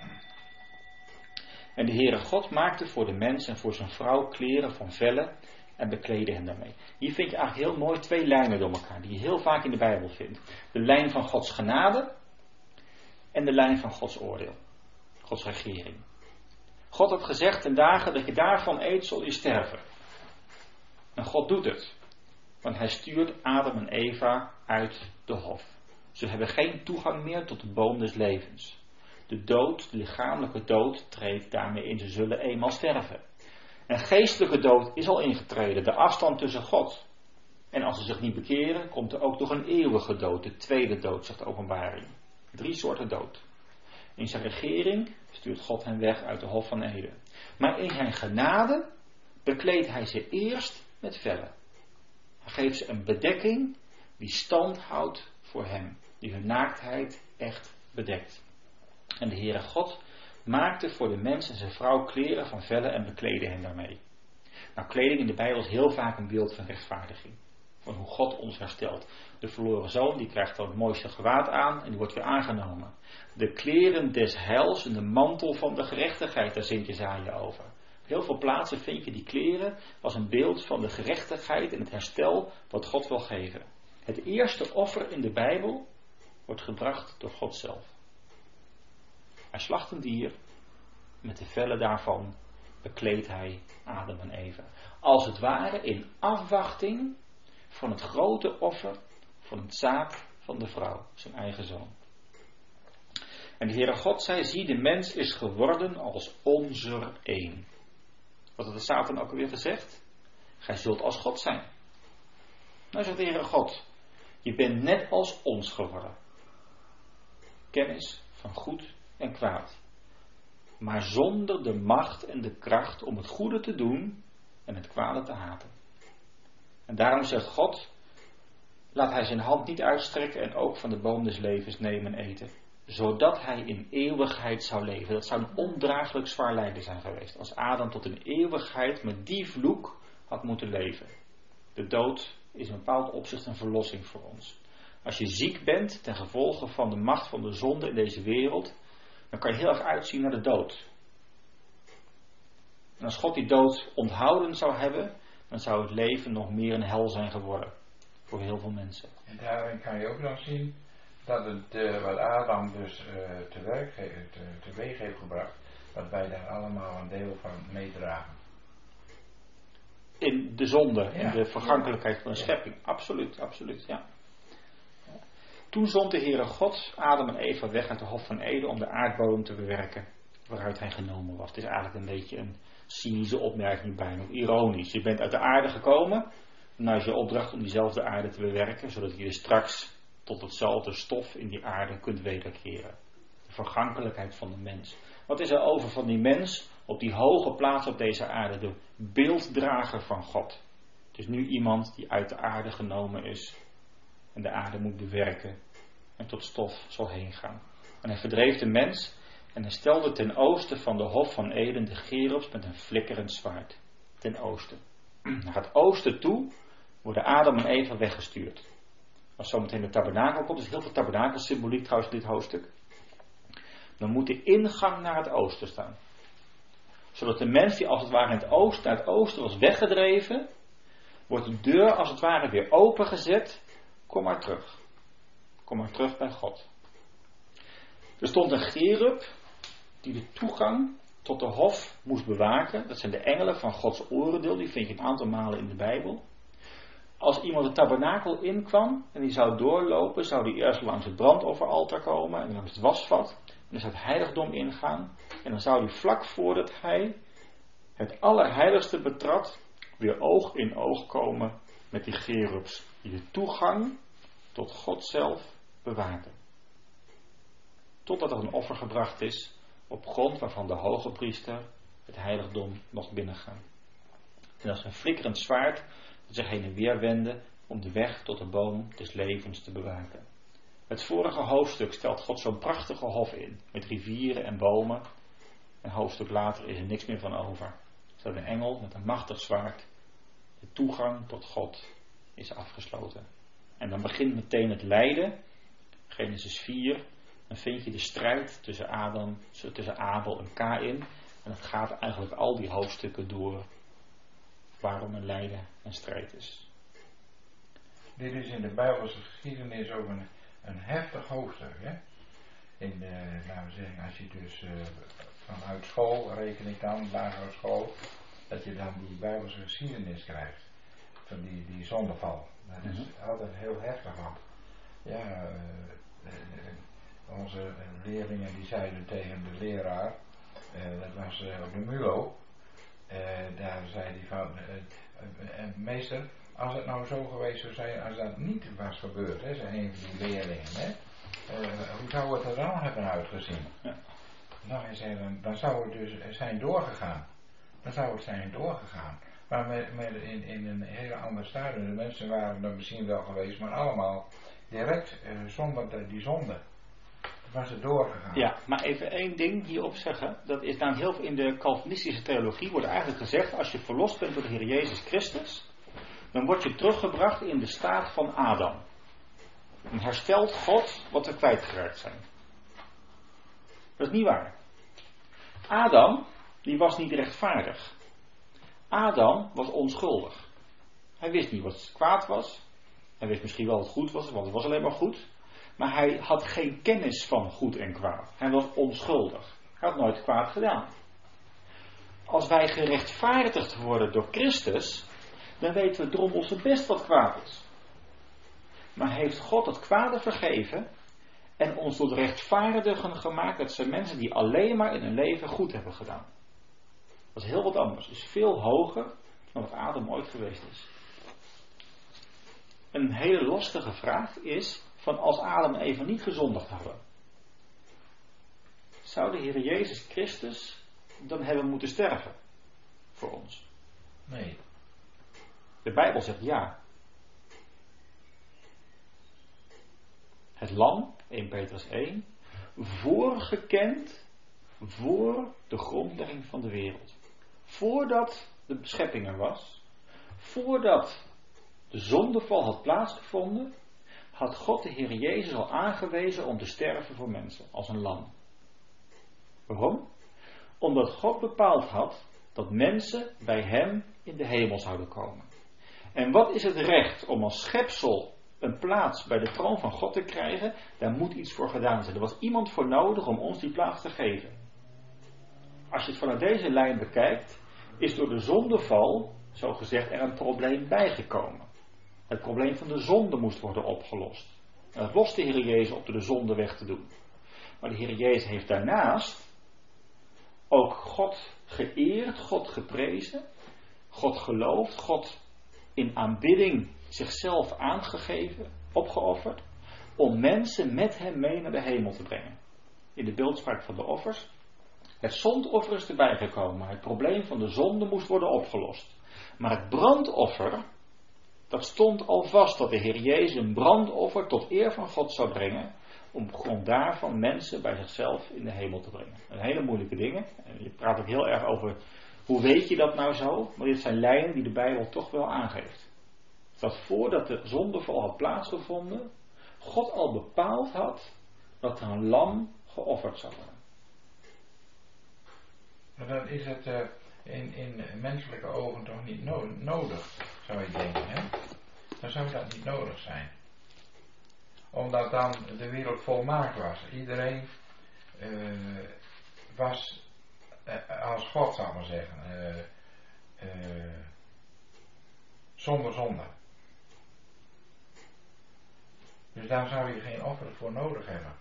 En de Heere God maakte voor de mens en voor zijn vrouw kleren van vellen en bekleedde hen daarmee. Hier vind je eigenlijk heel mooi twee lijnen door elkaar, die je heel vaak in de Bijbel vindt. De lijn van Gods genade en de lijn van Gods oordeel. Gods regering. God had gezegd ten dagen dat je daarvan eet, zul je sterven. En God doet het. Want hij stuurt Adam en Eva uit de hof. Ze hebben geen toegang meer tot de boom des levens. De dood, de lichamelijke dood, treedt daarmee in. Ze zullen eenmaal sterven. En geestelijke dood is al ingetreden. De afstand tussen God. En als ze zich niet bekeren, komt er ook nog een eeuwige dood. De tweede dood, zegt de Openbaring. 3 soorten dood. In zijn regering stuurt God hen weg uit de Hof van Eden. Maar in zijn genade bekleedt hij ze eerst met vellen. Hij geeft ze een bedekking die stand houdt voor hem. Die hun naaktheid echt bedekt. En de Heere God maakte voor de mens en zijn vrouw kleren van vellen en bekleedde hen daarmee. Nou, kleding in de Bijbel is heel vaak een beeld van rechtvaardiging. van hoe God ons herstelt. De verloren zoon die krijgt dan het mooiste gewaad aan en die wordt weer aangenomen. De kleren des heils en de mantel van de gerechtigheid, daar zingt Jesaja over. Op heel veel plaatsen vind je die kleren als een beeld van de gerechtigheid en het herstel wat God wil geven. Het eerste offer in de Bijbel wordt gebracht door God zelf. Hij slacht een dier, met de vellen daarvan bekleedt hij Adam en Eva. Als het ware in afwachting van het grote offer van het zaad van de vrouw, zijn eigen zoon. En de Heere God zei, zie, de mens is geworden als onzer een. Wat had de Satan ook alweer gezegd? Gij zult als God zijn. Nou zegt de Heere God, je bent net als ons geworden. Kennis van goed en kwaad. Maar zonder de macht en de kracht om het goede te doen en het kwade te haten. En daarom zegt God, laat hij zijn hand niet uitstrekken en ook van de boom des levens nemen en eten. Zodat hij in eeuwigheid zou leven. Dat zou een ondraaglijk zwaar lijden zijn geweest. Als Adam tot een eeuwigheid met die vloek had moeten leven. De dood is in een bepaald opzicht een verlossing voor ons. Als je ziek bent ten gevolge van de macht van de zonde in deze wereld, dan kan je heel erg uitzien naar de dood. En als God die dood onthouden zou hebben, dan zou het leven nog meer een hel zijn geworden. Voor heel veel mensen. En daarin kan je ook dan zien dat het wat Adam dus teweeg heeft gebracht, dat wij daar allemaal een deel van meedragen. In de zonde, in de vergankelijkheid van de schepping. Absoluut, absoluut, ja. Toen zond de Heere God Adam en Eva weg uit de Hof van Eden om de aardbodem te bewerken waaruit hij genomen was. Het is eigenlijk een beetje een cynische opmerking bijna, ironisch. Je bent uit de aarde gekomen, nou is je opdracht om diezelfde aarde te bewerken, zodat je straks tot hetzelfde stof in die aarde kunt wederkeren. De vergankelijkheid van de mens. Wat is er over van die mens op die hoge plaats op deze aarde? De beelddrager van God. Het is nu iemand die uit de aarde genomen is en de aarde moet bewerken en tot stof zal heen gaan. En hij verdreef de mens en hij stelde ten oosten van de Hof van Eden de Cherubs met een flikkerend zwaard. Ten oosten. Naar het oosten toe worden Adam en Eva weggestuurd. Als zometeen de tabernakel komt, er is heel veel tabernakelsymboliek trouwens in dit hoofdstuk. Dan moet de ingang naar het oosten staan. Zodat de mens die als het ware naar het oosten was weggedreven, wordt de deur als het ware weer opengezet. Kom maar terug. Kom maar terug bij God. Er stond een cherub die de toegang tot de hof moest bewaken. Dat zijn de engelen van Gods oordeel. Die vind je een aantal malen in de Bijbel. Als iemand het tabernakel inkwam en die zou doorlopen, zou die eerst langs het brandofferaltaar komen en langs het wasvat. En dan zou het heiligdom ingaan. En dan zou hij vlak voordat hij het allerheiligste betrad, weer oog in oog komen met die cherubs. Die de toegang tot God zelf bewaken. Totdat er een offer gebracht is op grond waarvan de hoge priester het heiligdom mocht binnengaan. En dat is een flikkerend zwaard dat zich heen en weer wendde om de weg tot de boom des levens te bewaken. Het vorige hoofdstuk stelt God zo'n prachtige hof in, met rivieren en bomen. Een hoofdstuk later is er niks meer van over. Er staat een engel met een machtig zwaard. De toegang tot God is afgesloten. En dan begint meteen het lijden. Genesis 4. Dan vind je de strijd tussen Abel en Kaïn. En het gaat eigenlijk al die hoofdstukken door. Waarom een lijden en strijd is. Dit is in de Bijbelse geschiedenis ook een heftig hoofdstuk. Hè? Laten we zeggen, als je dus vanuit school, reken ik dan, lagere school, dat je dan die Bijbelse geschiedenis krijgt. Van die zondeval. Dat is altijd heel heftig. Want ja, onze leerlingen die zeiden tegen de leraar, dat was op de MULO, daar zei hij van, meester, als het nou zo geweest zou zijn, als dat niet was gebeurd, hè, zei een van die leerlingen, hè, hoe zou het er dan hebben uitgezien? Ja. Nou, hij zei, dan zou het dus zijn doorgegaan. Dan zou het zijn doorgegaan. Maar in een hele ander stadium. De mensen waren er misschien wel geweest, maar allemaal direct zonder die zonde. Was het doorgegaan. Ja, maar even één ding hierop zeggen. Dat is dan heel veel in de Calvinistische theologie wordt eigenlijk gezegd, als je verlost bent door de Heer Jezus Christus, dan word je teruggebracht in de staat van Adam. En herstelt God wat we kwijtgeraakt zijn. Dat is niet waar. Adam, die was niet rechtvaardig. Adam was onschuldig. Hij wist niet wat kwaad was. Hij wist misschien wel wat goed was, want het was alleen maar goed. Maar hij had geen kennis van goed en kwaad. Hij was onschuldig. Hij had nooit kwaad gedaan. Als wij gerechtvaardigd worden door Christus, dan weten we drommels best wat kwaad is. Maar heeft God het kwade vergeven en ons tot rechtvaardigen gemaakt? Dat zijn mensen die alleen maar in hun leven goed hebben gedaan. Dat is heel wat anders. Het is veel hoger dan wat Adam ooit geweest is. Een hele lastige vraag is van als Adam en Eva niet gezondigd hadden, zou de Heer Jezus Christus dan hebben moeten sterven voor ons? Nee. De Bijbel zegt ja. Het lam, 1 Petrus 1, voorgekend voor de grondlegging van de wereld. Voordat de schepping er was, voordat de zondeval had plaatsgevonden, had God de Heer Jezus al aangewezen om te sterven voor mensen, als een lam. Waarom? Omdat God bepaald had dat mensen bij hem in de hemel zouden komen. En wat is het recht om als schepsel een plaats bij de troon van God te krijgen? Daar moet iets voor gedaan zijn. Er was iemand voor nodig om ons die plaats te geven. Als je het vanuit deze lijn bekijkt, is door de zondeval, zo gezegd, er een probleem bijgekomen. Het probleem van de zonde moest worden opgelost. En dat lost de Heer Jezus op door de zonde weg te doen. Maar de Heer Jezus heeft daarnaast ook God geëerd, God geprezen, God geloofd, God in aanbidding zichzelf aangegeven, opgeofferd, om mensen met hem mee naar de hemel te brengen. In de beeldspraak van de offers. Het zondoffer is erbij gekomen. Het probleem van de zonde moest worden opgelost. Maar het brandoffer, dat stond al vast dat de Heer Jezus een brandoffer tot eer van God zou brengen, om op grond daarvan mensen bij zichzelf in de hemel te brengen. Een hele moeilijke dingen. En je praat ook heel erg over, hoe weet je dat nou zo? Maar dit zijn lijnen die de Bijbel toch wel aangeeft. Dat voordat de zondeval had plaatsgevonden, God al bepaald had dat er een lam geofferd zou worden. Maar dan is het in menselijke ogen toch niet nodig, zou je denken, hè? Dan zou dat niet nodig zijn. Omdat dan de wereld volmaakt was. Iedereen was als God, zou ik maar zeggen, zonder zonde. Dus daar zou je geen offer voor nodig hebben.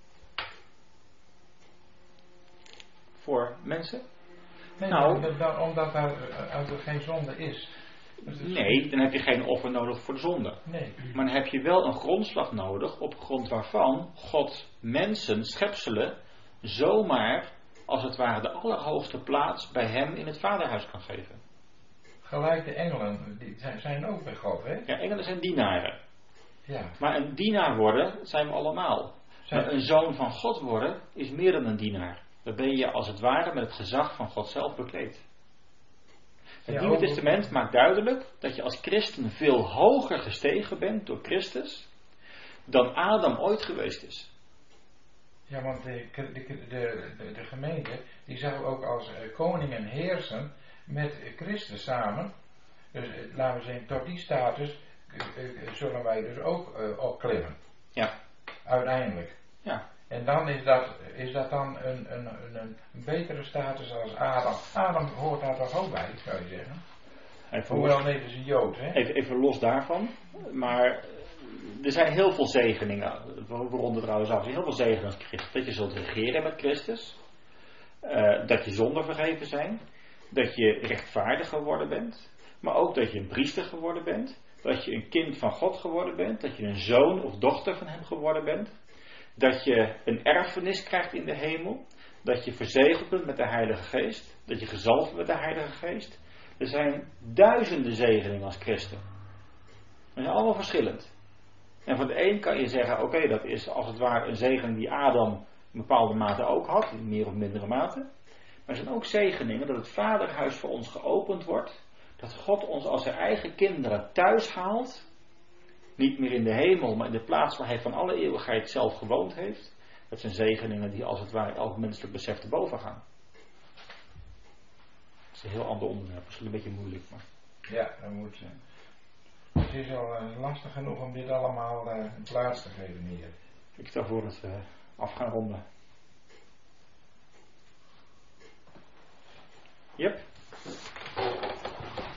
Voor mensen? Nee, nou, omdat er geen zonde is. Dus nee, dan heb je geen offer nodig voor de zonde. Nee. Maar dan heb je wel een grondslag nodig op grond waarvan God mensen, schepselen, zomaar, als het ware, de allerhoogste plaats bij hem in het vaderhuis kan geven. Gelijk de engelen, die zijn ook bij God, hè? Ja, engelen zijn dienaren. Ja. Maar een dienaar worden zijn we allemaal. Maar een zoon van God worden is meer dan een dienaar. Dan ben je als het ware met het gezag van God zelf bekleed. Het Nieuwe Testament maakt duidelijk dat je als christen veel hoger gestegen bent door Christus dan Adam ooit geweest is. Ja, want de gemeente die zou ook als koningen heersen met Christus samen. Dus laten we zeggen, tot die status zullen wij dus ook opklimmen. Ja. Uiteindelijk. Ja. En dan is dat dan een betere status als Adam. Adam hoort daar toch ook bij, zou je zeggen. Hoewel nee, dat is een Jood, hè? Even los daarvan. Maar er zijn heel veel zegeningen. We ronden trouwens af. Er zijn heel veel zegeningen als Christus. Dat je zult regeren met Christus. Dat je zonden vergeven zijn. Dat je rechtvaardig geworden bent. Maar ook dat je een priester geworden bent. Dat je een kind van God geworden bent. Dat je een zoon of dochter van hem geworden bent. Dat je een erfenis krijgt in de hemel. Dat je verzegeld bent met de Heilige Geest. Dat je gezalfd bent met de Heilige Geest. Er zijn duizenden zegeningen als christen. Die zijn allemaal verschillend. En van de een kan je zeggen, oké, dat is als het ware een zegen die Adam in bepaalde mate ook had. In meer of mindere mate. Maar er zijn ook zegeningen dat het vaderhuis voor ons geopend wordt. Dat God ons als zijn eigen kinderen thuis haalt. Niet meer in de hemel, maar in de plaats waar hij van alle eeuwigheid zelf gewoond heeft. Dat zijn zegeningen die als het ware elk menselijk besef te boven gaan. Dat is een heel ander onderwerp, misschien een beetje moeilijk. Maar... Ja, dat moet zijn. Het is al lastig genoeg om dit allemaal in plaats te geven hier. Ik stel voor dat we af gaan ronden.